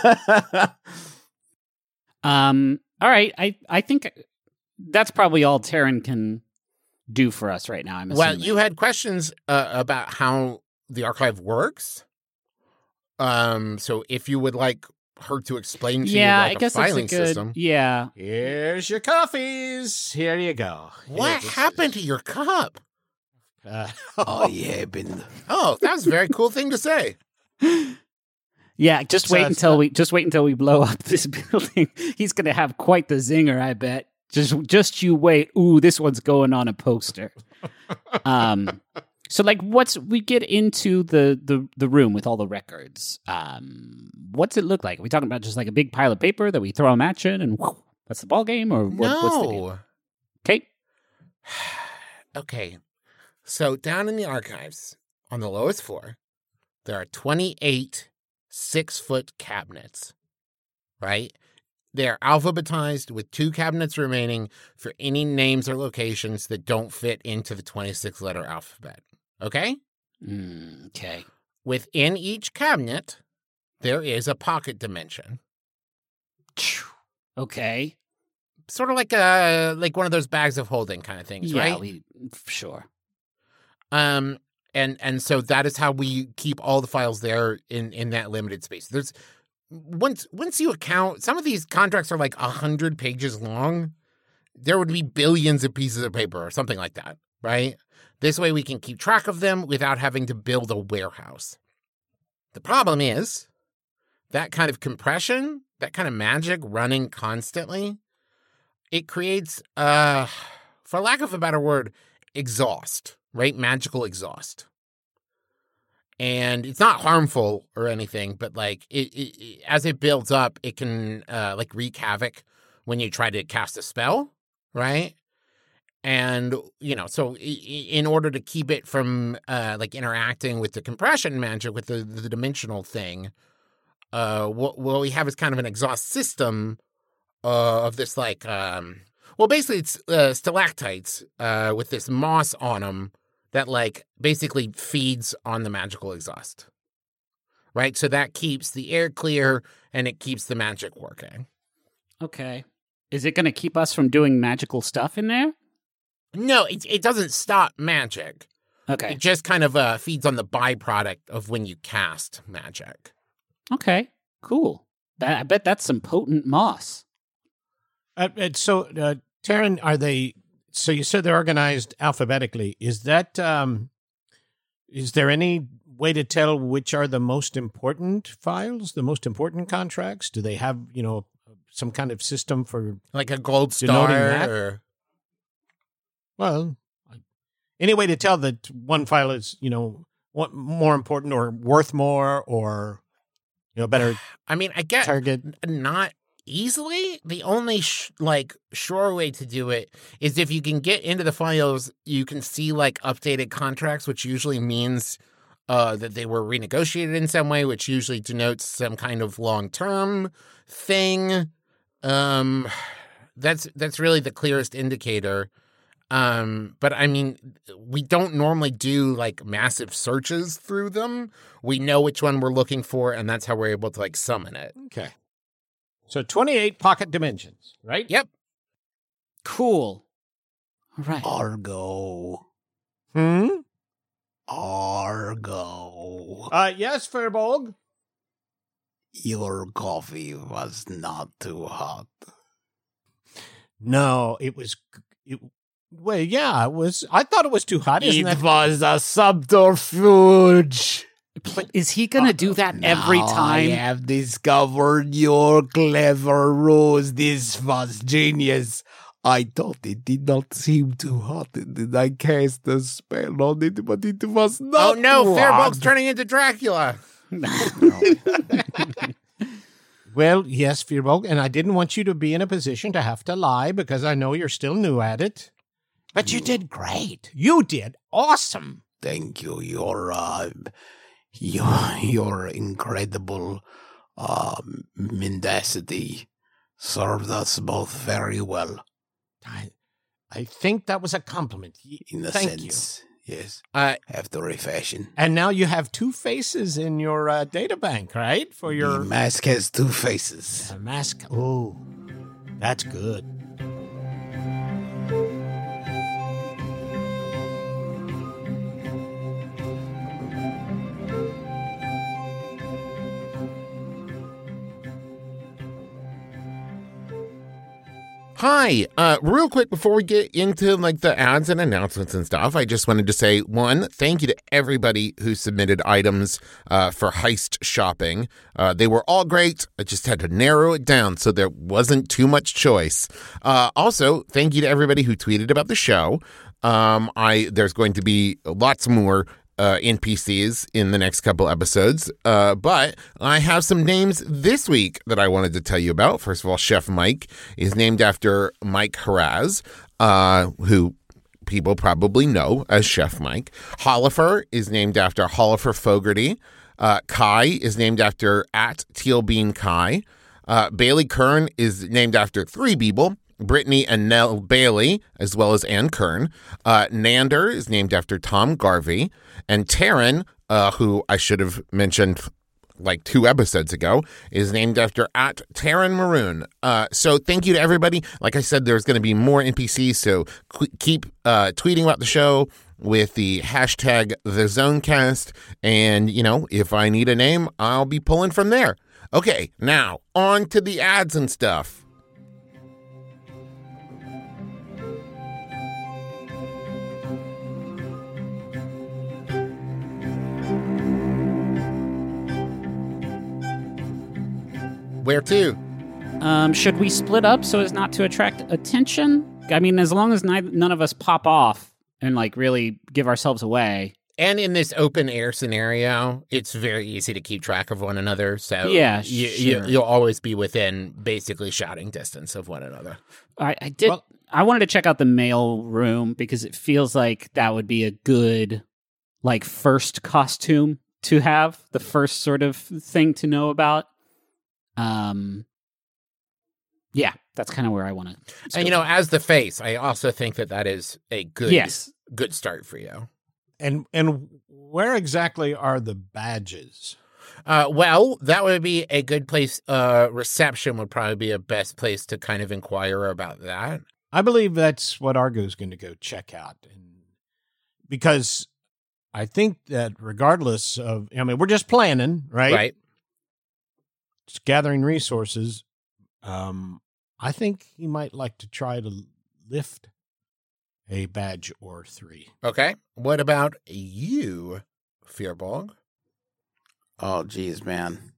Um. All right. I I think that's probably all Taryn can do for us right now. I'm assuming. Well, you had questions uh, about how the archive works. Um, so if you would like her to explain to yeah, you like I guess a filing that's a good. system. Yeah. Here's your coffees. Here you go. What Here, this happened to your cup? is- Uh, Oh, yeah, been. Oh, that was a very cool thing to say. Yeah, just So wait it's until not- we just wait until we blow up this building. He's gonna have quite the zinger, I bet. Just just you wait. Ooh, this one's going on a poster. Um so like what's we get into the the the room with all the records. Um what's it look like? Are we talking about just like a big pile of paper that we throw a match in and whoo, that's the ball game or what, what's the deal? No. Okay. Okay. So down in the archives on the lowest floor, there are twenty-eight six-foot cabinets, right? They're alphabetized with two cabinets remaining for any names or locations that don't fit into the twenty-six letter alphabet. Okay? Mm, okay. Within each cabinet, there is a pocket dimension. Okay. sort of like a like one of those bags of holding kind of things, yeah, right? we sure. Um, and and so that is how we keep all the files there in, in that limited space. There's once once you account, some of these contracts are like a hundred pages long. There would be billions of pieces of paper or something like that, right? This way we can keep track of them without having to build a warehouse. The problem is that kind of compression, that kind of magic running constantly, it creates, uh, for lack of a better word, exhaust, right? Magical exhaust. And it's not harmful or anything, but like it, it, it, as it builds up, it can uh, like wreak havoc when you try to cast a spell, right? And, you know, so in order to keep it from uh, like interacting with the compression magic, with the, the dimensional thing, uh, what, what we have is kind of an exhaust system uh, of this like, um, well, basically it's uh, stalactites uh, with this moss on them that like basically feeds on the magical exhaust, right? So that keeps the air clear and it keeps the magic working. Okay. Is it going to keep us from doing magical stuff in there? No, it, it doesn't stop magic. Okay. It just kind of uh, feeds on the byproduct of when you cast magic. Okay. Cool. That, I bet that's some potent moss. Uh, and so, uh, Taryn, are they? So you said they're organized alphabetically. Is that? Um, is there any way to tell which are the most important files, the most important contracts? Do they have, you know, some kind of system for Like a gold denoting star? that? Or... Well, any way to tell that one file is, you know, what, more important or worth more or, you know, better I mean, I get target? not easily. The only sh- like sure way to do it is if you can get into the files, you can see like updated contracts, which usually means uh, that they were renegotiated in some way, which usually denotes some kind of long-term thing. Um, that's that's really the clearest indicator. Um, but I mean, we don't normally do like massive searches through them. We know which one we're looking for, and that's how we're able to like summon it. Okay. So twenty-eight pocket dimensions, right? Yep. Cool. All right. Argo. Hmm? Argo. Uh, yes, Firbolg. Your coffee was not too hot. No, it was. It, well, yeah, it was. I thought it was too hot. Isn't It that? was a subterfuge. But is he going to do that every Now time? I have discovered your clever ruse. This was genius. I thought it did not seem too hot. Did I cast a spell on it? But it was not Oh no, too Fairbolg's hot. turning into Dracula. Well, yes, Firbolg, and I didn't want you to be in a position to have to lie because I know you're still new at it. But you did great. You did awesome. Thank you. Your uh, your your incredible uh, mendacity served us both very well. I, I think that was a compliment. Y- In a Thank sense, yes, Uh, after a fashion. And now you have two faces in your uh, data bank, right? For The your mask has two faces. uh, mask. Oh, that's good. Hi, uh, real quick before we get into like the ads and announcements and stuff, I just wanted to say, one, thank you to everybody who submitted items uh, for heist shopping. Uh, they were all great. I just had to narrow it down so there wasn't too much choice. Uh, also, thank you to everybody who tweeted about the show. Um, I there's going to be lots more Uh, N P Cs in the next couple episodes. Uh, but I have some names this week that I wanted to tell you about. First of all, Chef Mike is named after Mike Haraz, uh, who people probably know as Chef Mike. Hollifer is named after Hollifer Fogarty. Uh, Kai is named after at Teal Bean Kai. Uh, Bailey Kern is named after three people. Brittany and Nell Bailey, as well as Ann Kern. Uh, Nander is named after Tom Garvey. And Taryn, uh, who I should have mentioned like two episodes ago, is named after at Taryn Maroon. Uh, so thank you to everybody. Like I said, there's going to be more N P Cs, so qu- keep uh, tweeting about the show with the hashtag TheZonecast. And, you know, if I need a name, I'll be pulling from there. Okay, now on to the ads and stuff. Where to? Um, should we split up so as not to attract attention? I mean, as long as neither, none of us pop off and like really give ourselves away. And in this open air scenario, it's very easy to keep track of one another. So yeah, you, sure. you, you'll always be within basically shouting distance of one another. I, I did. Well- I wanted to check out the mail room because it feels like that would be a good, like, first costume to have, the first sort of thing to know about. Um, yeah, that's kind of where I want to. And, you know, as the face, I also think that that is a good, yes. good start for you. And and where exactly are the badges? Uh, well, that would be a good place. Uh, reception would probably be a best place to kind of inquire about that. I believe that's what Argo's going to go check out. And because I think that regardless of, I mean, we're just planning, right? Right. Just gathering resources. Um, I think he might like to try to lift a badge or three. Okay. What about you, Fearbog? Oh, geez, man.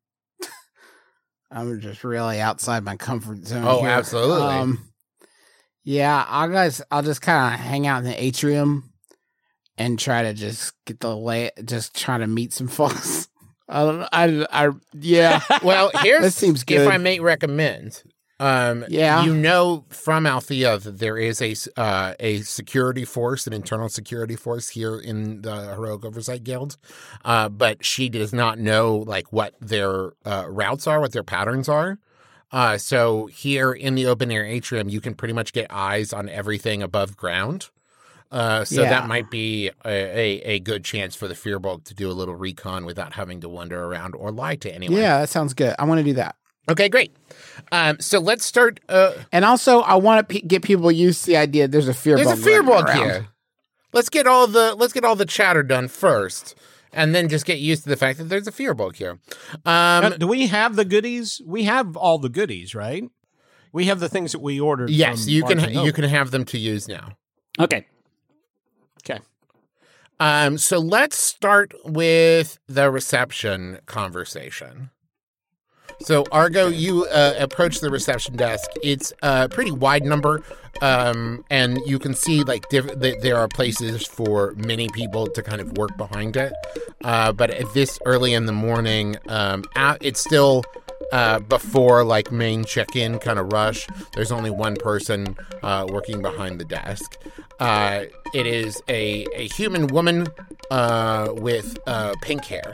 I'm just really outside my comfort zone. Oh, here. absolutely. Um, yeah, I'll guys. I'll just kind of hang out in the atrium and try to just get the lay. Just try to meet some folks. I don't. I. I. Yeah. Well, here's That seems good. if I may recommend. Um, Yeah. You know from Althea that there is a uh, a security force, an internal security force here in the Heroic Oversight Guild, uh, but she does not know like what their uh, routes are, what their patterns are. Uh, so here in the open air atrium, you can pretty much get eyes on everything above ground. Uh, so Yeah. that might be a, a, a good chance for the Fearbog to do a little recon without having to wander around or lie to anyone. Yeah, that sounds good. I want to do that. Okay, great. Um, so let's start. Uh, And also, I want to p- get people used to the idea there's a fear there's a bug fear running bug around. here. Let's get all the let's get all the chatter done first, and then just get used to the fact that there's a fear bug here. Um, Now, do we have the goodies? We have all the goodies, right? We have the things that we ordered. yes, from you can Barnes and you Noble. can have them to use now. Okay. Okay. Um, so let's start with the reception conversation. So, Argo, you uh, approach the reception desk. It's a pretty wide number, um, and you can see like diff- that there are places for many people to kind of work behind it. Uh, but at this early in the morning, um, out, it's still uh, before like main check-in kind of rush. There's only one person uh, working behind the desk. Uh, it is a, a human woman uh, with uh, pink hair.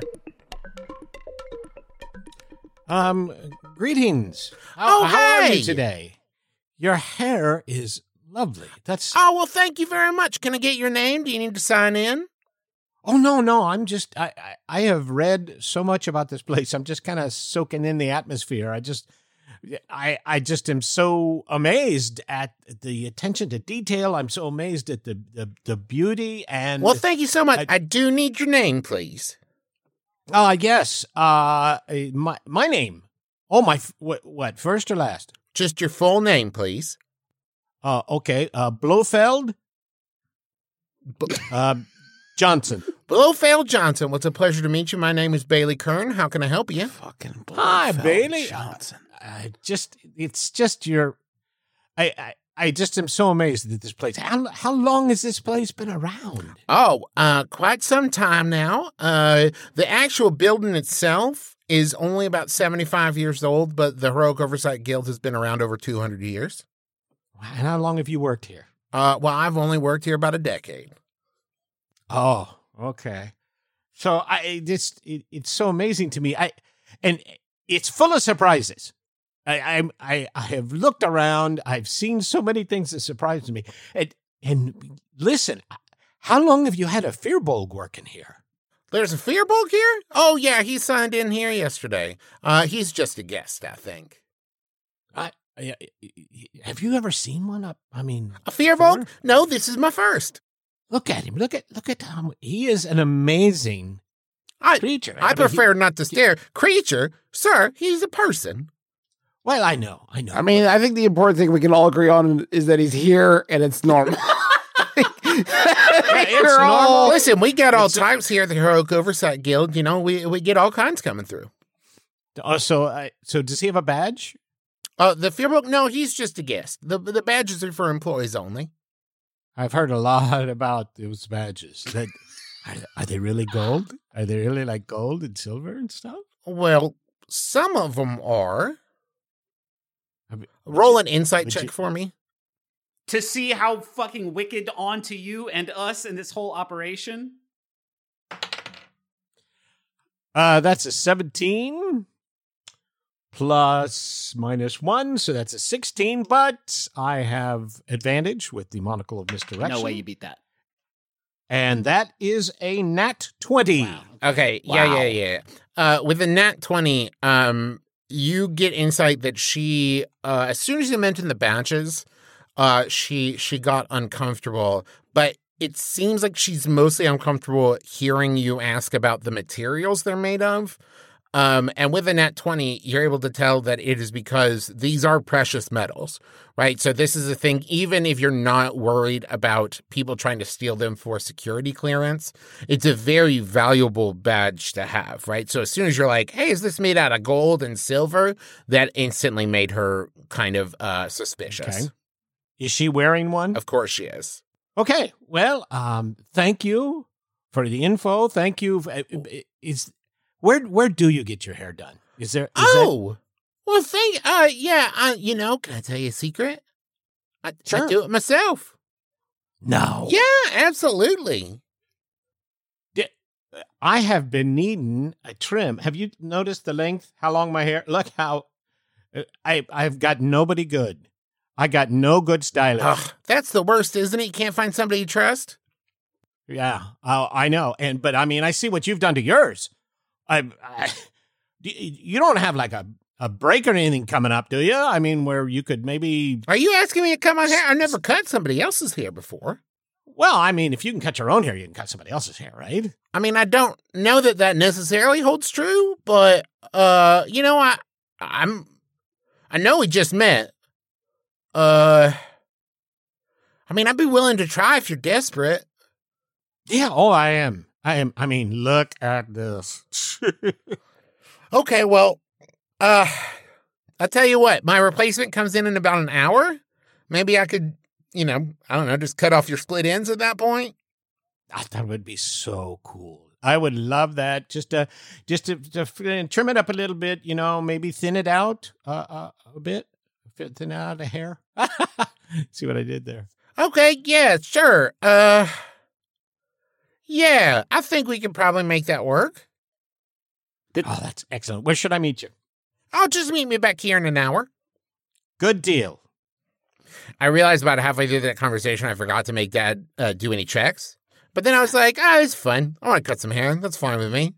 Um, greetings. How, Oh, how are hey! you today? Your hair is lovely. That's. Oh, well, thank you very much. Can I get your name? Do you need to sign in? Oh no, no. I'm just. I. I, I have read so much about this place. I'm just kind of soaking in the atmosphere. I just. I. I just am so amazed at the attention to detail. I'm so amazed at the the, the beauty and. Well, thank you so much. I- I do need your name, please. Uh, yes. Uh, my my name. Oh, my. f- What? What? First or last? Just your full name, please. Uh, okay. Uh, Blofeld. Uh, Johnson. Blofeld Johnson. Well, it's a pleasure to meet you. My name is Bailey Kern. How can I help you? Fucking Hi, Blofeld Bailey. Johnson. I just. It's just your. I. I I just am so amazed at this place. How how long has this place been around? Oh, uh, quite some time now. Uh, the actual building itself is only about seventy-five years old, but the Heroic Oversight Guild has been around over two hundred years. And how long have you worked here? Uh, well, I've only worked here about a decade. Oh, okay. So I just it, it's so amazing to me. I and it's full of surprises. I I'm- I I have looked around. I've seen so many things that surprised me. And and listen, how long have you had a Fearbog working here? There's a Fearbulk here? Oh, yeah, he signed in here yesterday. Uh, he's just a guest, I think. I, I, have you ever seen one? Up? I mean, a Fearbulk? No, this is my first. Look at him. Look at look at him. He is an amazing I, creature. I, I mean, prefer he, not to stare. Creature? Sir, he's a person. Well, I know. I know. I mean, I think the important thing we can all agree on is that he's here and it's normal. Yeah, it's normal. Listen, we got all types here at the Heroic Oversight Guild. You know, we we get all kinds coming through. Oh, so, uh, so does he have a badge? Uh, the Fearbulk? No, he's just a guest. The the badges are for employees only. I've heard a lot about those badges. That, are, are they really gold? Are they really like gold and silver and stuff? Well, some of them are. I mean, Roll an insight check you, for me. To see how fucking wicked onto you and us in this whole operation? Uh, that's a seventeen plus minus one, so that's a sixteen, but I have advantage with the monocle of misdirection. No way you beat that. And that is a nat twenty. Wow. Okay, wow. yeah, yeah, yeah. Uh, with a nat twenty, um, you get insight that she, uh, as soon as you mentioned the badges, Uh, she she got uncomfortable, but it seems like she's mostly uncomfortable hearing you ask about the materials they're made of. Um, and with a nat twenty, you're able to tell that it is because these are precious metals, right? So this is a thing, even if you're not worried about people trying to steal them for security clearance, it's a very valuable badge to have, right? So as soon as you're like, hey, is this made out of gold and silver? That instantly made her kind of uh, suspicious. Okay. Is she wearing one? Of course she is. Okay. Well, um, thank you for the info. Thank you. Is where where do you get your hair done? Is there? Is oh, that... well, thank. Uh, yeah. Uh, you know, can I tell you a secret? I, sure. I do it myself. No. Yeah, absolutely. I have been needing a trim. Have you noticed the length? How long my hair? Look how I I've got nobody good. I got no good stylist. Ugh, that's the worst, isn't it? You can't find somebody you trust. Yeah, I, I know. And but I mean, I see what you've done to yours. I, I you don't have like a, a break or anything coming up, do you? I mean, where you could maybe. Are you asking me to cut my hair? I've never cut somebody else's hair before. Well, I mean, if you can cut your own hair, you can cut somebody else's hair, right? I mean, I don't know that that necessarily holds true, but uh, you know, I I'm I know we just met. Uh, I mean, I'd be willing to try if you're desperate. Yeah, oh, I am. I am. I mean, look at this. Okay, well, uh, I'll tell you what. My replacement comes in in about an hour. Maybe I could, you know, I don't know, just cut off your split ends at that point. I thought it would be so cool. I would love that. Just to, just to, to trim it up a little bit, you know, maybe thin it out uh, uh, a bit. Thin out the hair. See what I did there? Okay, yeah, sure. Uh, yeah, I think we can probably make that work. Oh, that's excellent. Where should I meet you? I'll just meet me back here in an hour. Good deal. I realized about halfway through that conversation, I forgot to make Dad uh, do any checks. But then I was like, ah, oh, it's fun. I want to cut some hair. That's fine with me.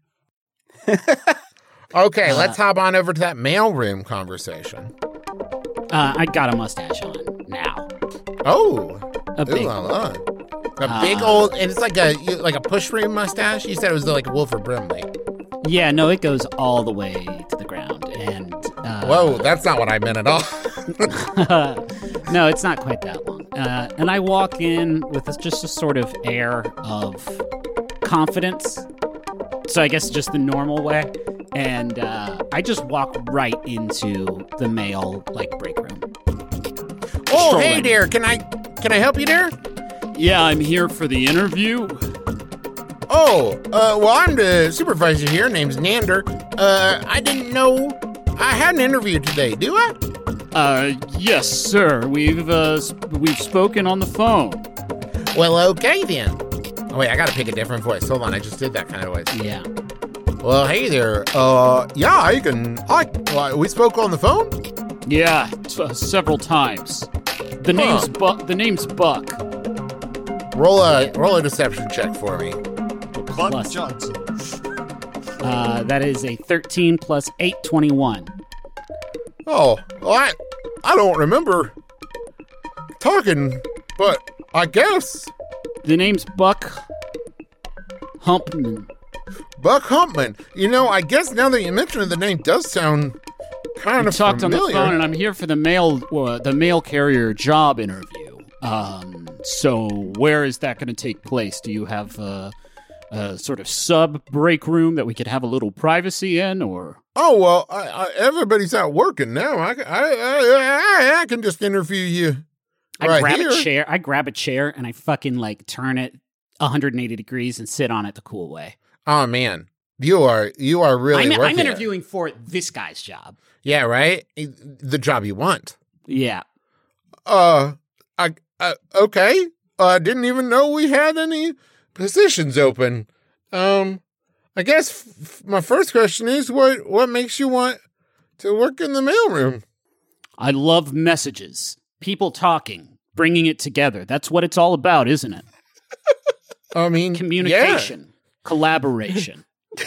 Okay, uh, let's hop on over to that mailroom conversation. Uh, I got a mustache on now. Oh, a big, ooh, la, la. a uh, big old, and it's like a like a push room mustache. You said it was like Wilford Brimley. Yeah, no, it goes all the way to the ground. And uh, whoa, that's not what I meant at all. No, it's not quite that long. Uh, and I walk in with a, just a sort of air of confidence. So I guess just the normal way. And uh, I just walk right into the mail like break room. Oh, Strolling. Hey there, can I can I help you there? Yeah, I'm here for the interview. Oh, uh, well, I'm the supervisor here. Name's Nander. Uh, I didn't know I had an interview today. Do I? Uh, yes, sir. We've uh, we've spoken on the phone. Well, okay then. Oh wait, I gotta pick a different voice. Hold on, I just did that kind of voice. Yeah. Well, hey there. Uh, yeah, I can. I uh, we spoke on the phone. Yeah, t- uh, several times. The huh. name's Buck. The name's Buck. Roll a roll a deception check for me. Buck plus. Johnson. Uh, that is a thirteen plus eight, twenty-one. Oh, well, I, I don't remember talking, but I guess The name's Buck Humpman. Buck Humpman. You know, I guess now that you mention it, the name does sound kind We of talked familiar. on the phone, and I'm here for the mail uh, the mail carrier job interview. Um, so where is that going to take place? Do you have uh, a sort of sub break room that we could have a little privacy in, or? Oh, well, I, I, everybody's out working now. I, I, I, I can just interview you I right grab here. a chair. I grab a chair and I fucking like turn it one hundred eighty degrees and sit on it the cool way. Oh, man. You are you are really I'm, working I'm it. interviewing for this guy's job. Yeah, right? The job you want. Yeah. Uh, I, uh, okay. I didn't even know we had any positions open. Um, I guess f- f- my first question is, what what makes you want to work in the mailroom? I love messages, people talking, bringing it together. That's what it's all about, isn't it? I mean, Communication, collaboration.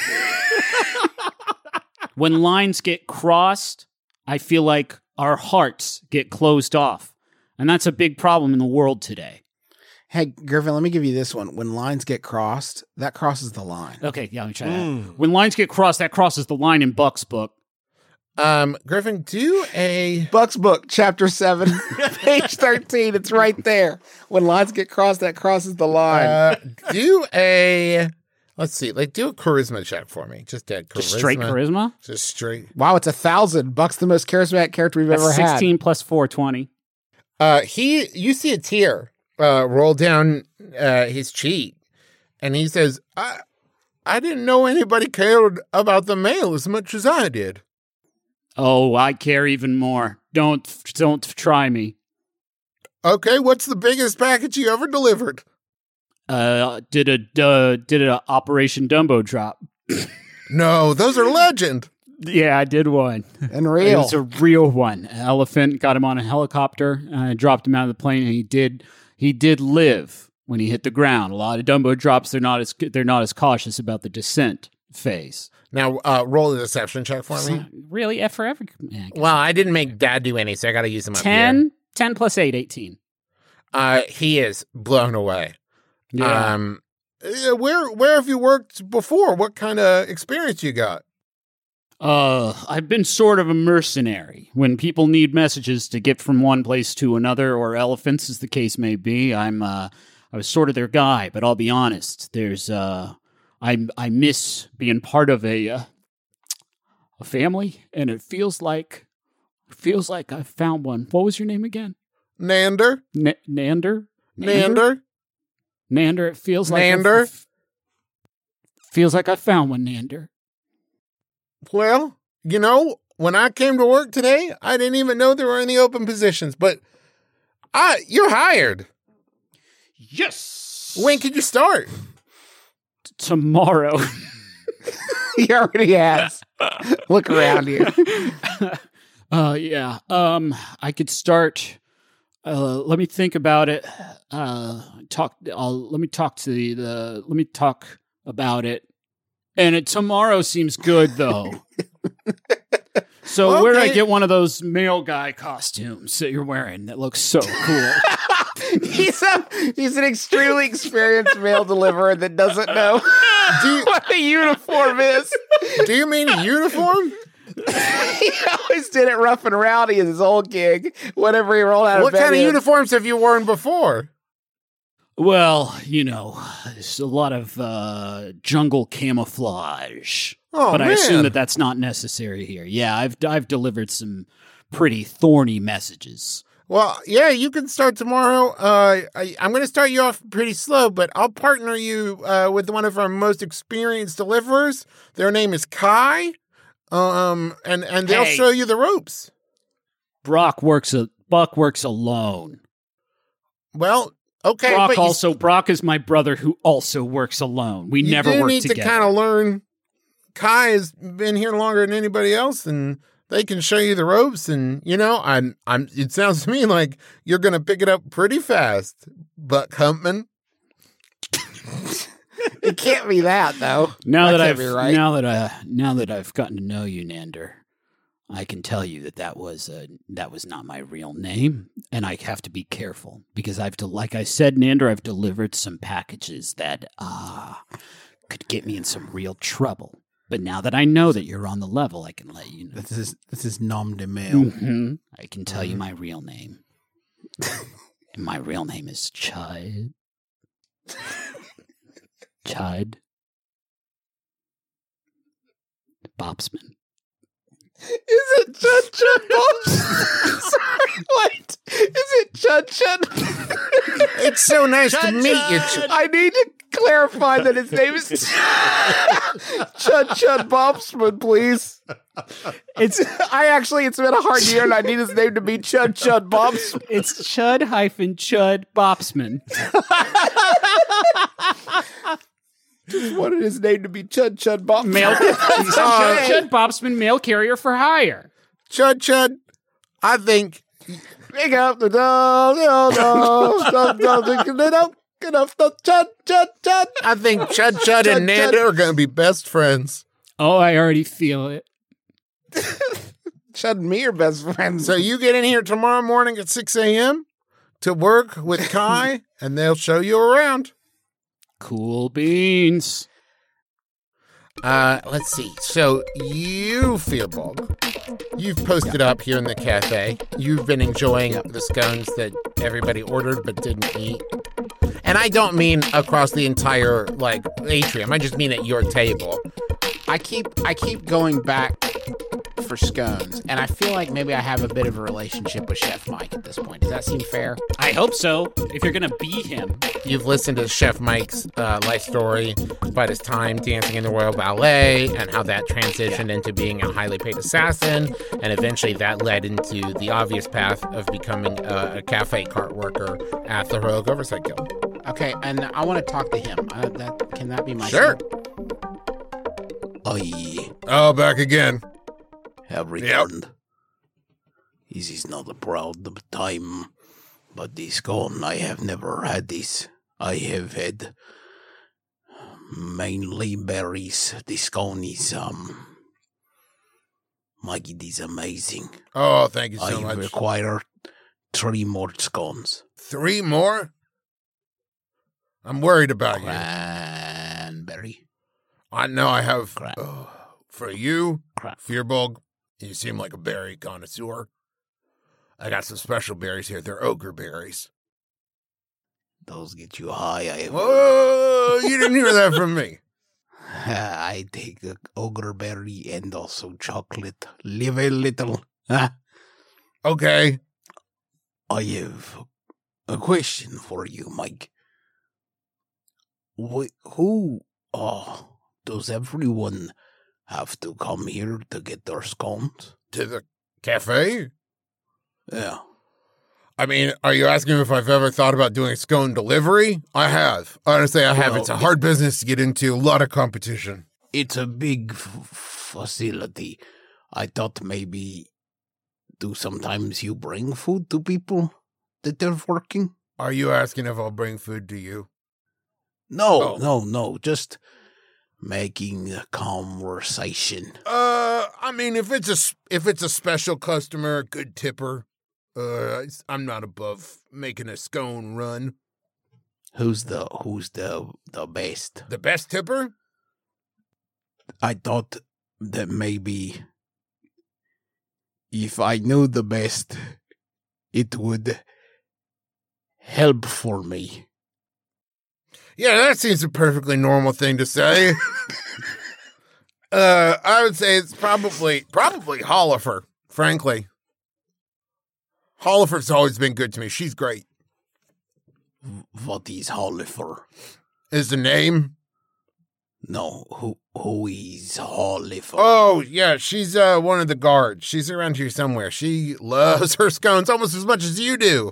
When lines get crossed, I feel like our hearts get closed off. And that's a big problem in the world today. Hey, Griffin, let me give you this one. When lines get crossed, that crosses the line. Okay, yeah, let me try that. Mm. When lines get crossed, that crosses the line in Buck's book. Yeah. Um, Griffin, do a Buck's book, chapter seven, page thirteen. It's right there. When lines get crossed, that crosses the line. uh, do a let's see, like do a charisma check for me. Just dead charisma. Just straight charisma. Just straight. Wow, it's a thousand. Buck's the most charismatic character we've That's ever had. sixteen plus four, twenty. Uh, he, you see a tear uh, roll down uh, his cheek, and he says, I, I didn't know anybody cared about the mail as much as I did. Oh, I care even more. Don't don't try me. Okay, what's the biggest package you ever delivered? Uh, did a uh, did a Operation Dumbo drop? No, those are legend. Yeah, I did one. And It real. was a real one. An elephant got him on a helicopter. And I dropped him out of the plane, and he did he did live when he hit the ground. A lot of Dumbo drops, they're not as they're not as cautious about the descent phase. Now, uh, roll a deception check for me. Really, F for every yeah, Well, I didn't make Dad do any, so I got to use him up here. ten, ten plus eight, eighteen. Uh, he is blown away. Yeah. Um, uh, where where have you worked before? What kind of experience you got? Uh, I've been sort of a mercenary. When people need messages to get from one place to another, or elephants, as the case may be, I'm uh, I was sort of their guy. But I'll be honest, there's uh, I I miss being part of a uh, a family, and it feels like feels like I found one. What was your name again? Nander? N- Nander. Nander? Nander. It feels like I've- Nander? feels like I found one. Nander. Well, you know, when I came to work today, I didn't even know there were any open positions, but I you're hired. Yes. When could you start? Tomorrow. He already has. Look around here. uh yeah. Um I could start uh let me think about it. Uh talk I'll let me talk to the, the let me talk about it. And it, tomorrow seems good though. So where do I Okay. get one of those male guy costumes that you're wearing that looks so cool? he's a he's an extremely experienced mail deliverer that doesn't know Do you, what a uniform is. do you mean a uniform? He always did it rough and rowdy as his old gig. Whenever he rolled out What of bed, kind of in. uniforms have you worn before? Well, you know, there's a lot of uh, jungle camouflage. Oh, but I man. assume that that's not necessary here. Yeah, I've I've delivered some pretty thorny messages. Well, yeah, you can start tomorrow. Uh, I, I'm going to start you off pretty slow, but I'll partner you uh, with one of our most experienced deliverers. Their name is Kai, um, and and they'll Hey. show you the ropes. Brock works a Buck works alone. Well, okay, Brock but you, also Brock is my brother who also works alone. We you never do work need together. to kind of learn. Kai has been here longer than anybody else, and they can show you the ropes. And you know, I'm, I'm. It sounds to me like you're going to pick it up pretty fast, Buck Humpman. It can't be that though. Now that, that I've can't be right. now that I now that I've gotten to know you, Nander, I can tell you that that was uh, that was not my real name, and I have to be careful because I've, de- like I said, Nander, I've delivered some packages that ah uh, could get me in some real trouble. But now that I know that you're on the level, I can let you know. This is this is nom de mail. Mm-hmm. I can tell Mm-hmm. you my real name, and my real name is Chud. Chud Bobsman. Is it Chud Chud Bobsman? Sorry, what? Is it Chud Chud? It's so nice to meet you. Ch- I need to clarify that his name is Chud Chud Bobsman, please. It's I actually it's been a hard year and I need his name to be Chud Chud Bobsman. It's Chud hyphen Chud Bobsman. Just wanted his name to be Chud Chud Bobsman. Mail Chud, Chud Bobsman, mail carrier for hire. Chud Chud, I think Pick up the dog, Chud Chud Chud. I think Chud Chud and Chud, Nander are going to be best friends. Oh, I already feel it. Chud and me are best friends. So you get in here tomorrow morning at six a.m. to work with Kai, and they'll show you around. Cool beans. Uh, let's see. So you, Fearbog, you've posted up here in the cafe. You've been enjoying the scones that everybody ordered but didn't eat. And I don't mean across the entire, like, atrium. I just mean at your table. I keep I keep going back for scones, and I feel like maybe I have a bit of a relationship with Chef Mike at this point. Does that seem fair? I hope so. If you're gonna be him, You've listened to Chef Mike's uh, life story about his time dancing in the Royal Ballet and how that transitioned into being a highly paid assassin, and eventually that led into the obvious path of becoming a, a cafe cart worker at the Royal Oversight Guild. Okay, and I want to talk to him. Uh, that can that be my Sure. I Oh, back again. have returned. This is not a proud time, but this gone. I have never had this. I have had mainly berries. This scone is, um, Mike, it is amazing. Oh, thank you so I much. require three more scones. Three more? I'm worried about you. Cranberry. I know I have. Crap. Oh, for you, Crap. Fearbog, you seem like a berry connoisseur. I got some special berries here. They're ogre berries. Those get you high. I have. Whoa! You didn't hear that from me. I take a ogre berry and also chocolate. Live a little. Huh? Okay. I have a question for you, Mike. Wh- who, uh, does everyone have to come here to get their scones? To the cafe? Yeah. I mean, are you asking if I've ever thought about doing scone delivery? I have. Honestly, I have. Well, It's a hard business to get into. A lot of competition. It's a big f- facility. I thought maybe do sometimes you bring food to people that they're working? Are you asking if I'll bring food to you? No, Oh. no, no. Just making a conversation. Uh, I mean, if it's a s- if it's a special customer, a good tipper, uh, it's- I'm not above making a scone run. Who's the who's the the best? The best tipper? I thought that maybe if I knew the best, it would help for me. Yeah, that seems a perfectly normal thing to say. uh, I would say it's probably probably Hollifer, frankly. Hollifer's always been good to me. She's great. What is Hollifer? Is the name? No, who who is Hollifer? Oh, yeah, she's uh one of the guards. She's around here somewhere. She loves her scones almost as much as you do.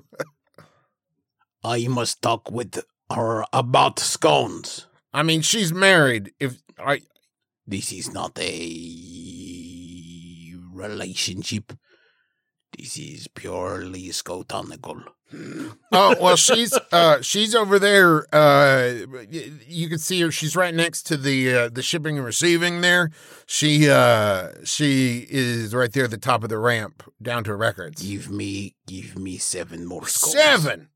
I must talk with her about scones. I mean, she's married. If I This is not a relationship. This is purely scotonical. Oh, well, she's uh, she's over there. Uh, you can see her. She's right next to the uh, the shipping and receiving there. She uh, she is right there at the top of the ramp down to records. Give me, give me seven more scones. Seven.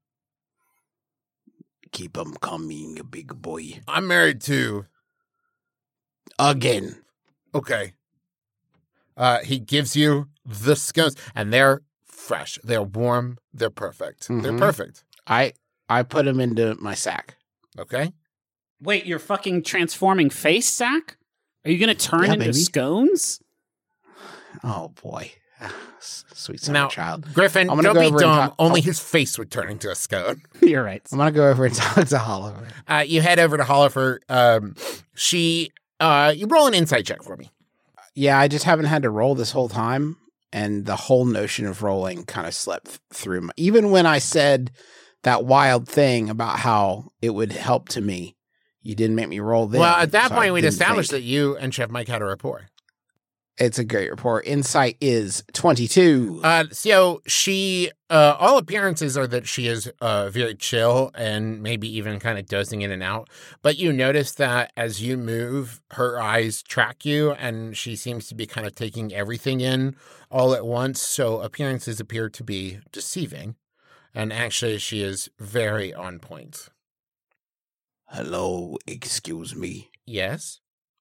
Keep them coming, big boy. I'm married to. Again. Okay. Uh, he gives you the scones, and they're fresh. They're warm. They're perfect. They're Mhm. perfect. I I put them into my sack. Okay. Wait, your fucking transforming face sack? Are you going to turn Yeah, into baby. scones? Oh boy, sweet Now, summer child. Griffin, I'm gonna don't go be over and dumb. talk- Only oh. his face would turn into a scone. You're right. I'm gonna go over and talk to Oliver. Uh, you head over to Hollifer. Um, she, uh, you roll an insight check for me. Yeah, I just haven't had to roll this whole time, and the whole notion of rolling kind of slept through my. Even when I said that wild thing about how it would help to me, you didn't make me roll then. well, at that so I point, we'd didn't established think. that you and Chef Mike had a rapport. It's a great report. Insight is twenty-two. Uh, so she, uh, all appearances are that she is uh, very chill and maybe even kind of dozing in and out. But you notice that as you move, her eyes track you, and she seems to be kind of taking everything in all at once. So appearances appear to be deceiving. And actually, she is very on point. Hello, excuse me. Yes?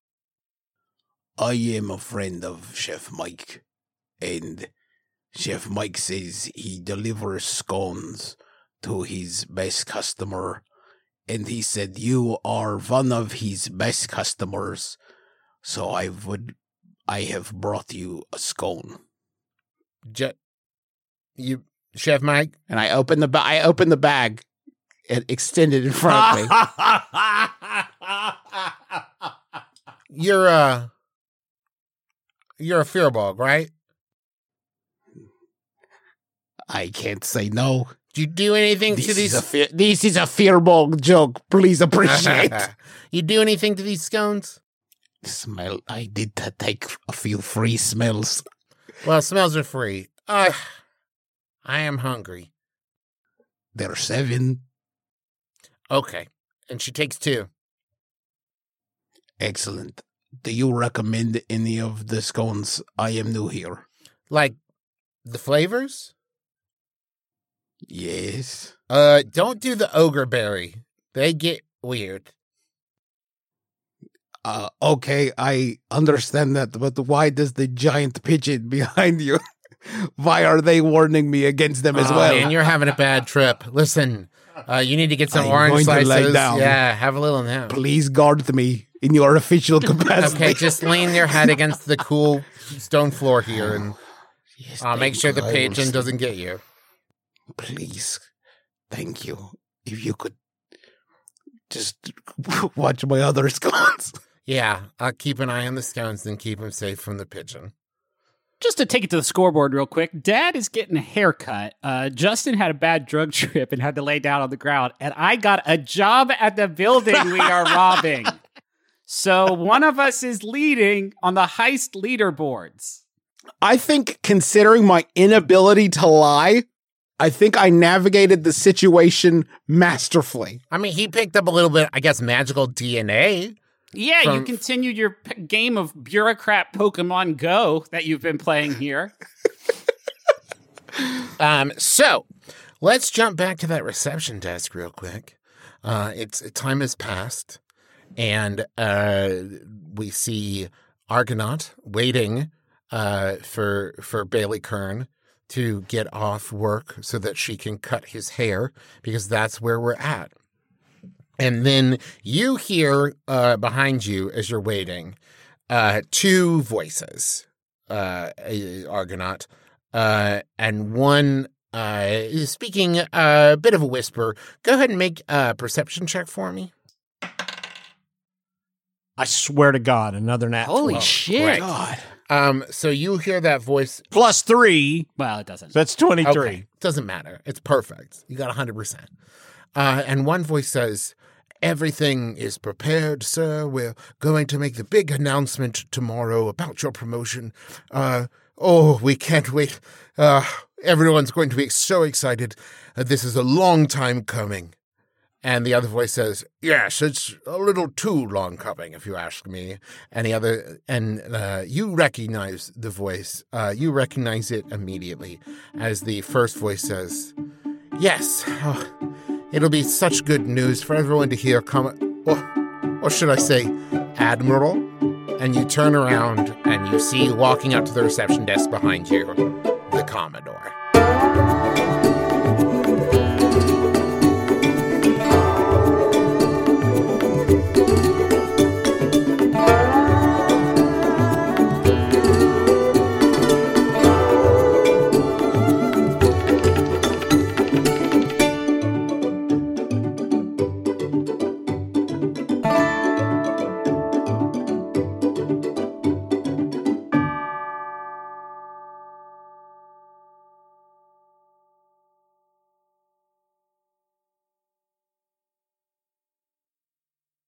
I am a friend of Chef Mike, and Chef Mike says he delivers scones to his best customer, and he said you are one of his best customers, so I would, I have brought you a scone. Je- you, Chef Mike? And I opened the ba- I opened the bag and extended in front of me. You're, uh... You're a fearbog, right? I can't say no. Do you do anything This to is these? a fear- this is a fearball joke. Please appreciate. You do anything to these scones? Smell. I did t- take a few free smells. Well, smells are free. Uh, I am hungry. They're seven. Okay. And she takes two. Excellent. Do you recommend any of the scones? I am new here. Like, the flavors? Yes. Uh, don't do the ogre berry. They get weird. Uh, okay, I understand that, but why does the giant pigeon behind you? Why are they warning me against them as Oh, well? man, you're having a bad trip. Listen, uh, you need to get some I'm orange going to lay slices. down. Yeah, have a little now. Please guard me in your official capacity. Okay, just lean your head against the cool stone floor here, and Yes, I'll make thank sure the you. I will pigeon sleep. doesn't get you. Please, thank you. If you could just watch my other scones. Yeah, I'll keep an eye on the scones and keep them safe from the pigeon. Just to take it to the scoreboard real quick, Dad is getting a haircut. Uh, Justin had a bad drug trip and had to lay down on the ground, and I got a job at the building we are robbing. So one of us is leading on the heist leaderboards. I think, considering my inability to lie, I think I navigated the situation masterfully. I mean, he picked up a little bit, I guess, magical D N A. Yeah, you From- continued your p- game of bureaucrat Pokemon Go that you've been playing here. Um, so let's jump back to that reception desk real quick. Uh, it's time has passed, and uh, we see Argonaut waiting uh, for for Bailey Kern to get off work so that she can cut his hair, because that's where we're at. And then you hear uh, behind you as you're waiting uh, two voices, uh, Argonaut, uh, and one uh, is speaking a bit of a whisper. Go ahead and make a perception check for me. I swear to God, another nat Holy twelve. shit. Great. God. Um, so you hear that voice. Plus three. Well, it doesn't. That's twenty-three. Okay, doesn't matter. It's perfect. You got one hundred percent. Uh, and one voice says, "Everything is prepared, sir. We're going to make the big announcement tomorrow about your promotion. Uh, Oh, we can't wait. Uh, everyone's going to be so excited. Uh, this is a long time coming. And the other voice says, yes, it's a little too long coming, if you ask me. And the other, and uh, you recognize the voice. Uh, you recognize it immediately as the first voice says, yes, oh, it'll be such good news for everyone to hear. Come, or, or should I say, Admiral? And you turn around and you see walking up to the reception desk behind you, the Commodore.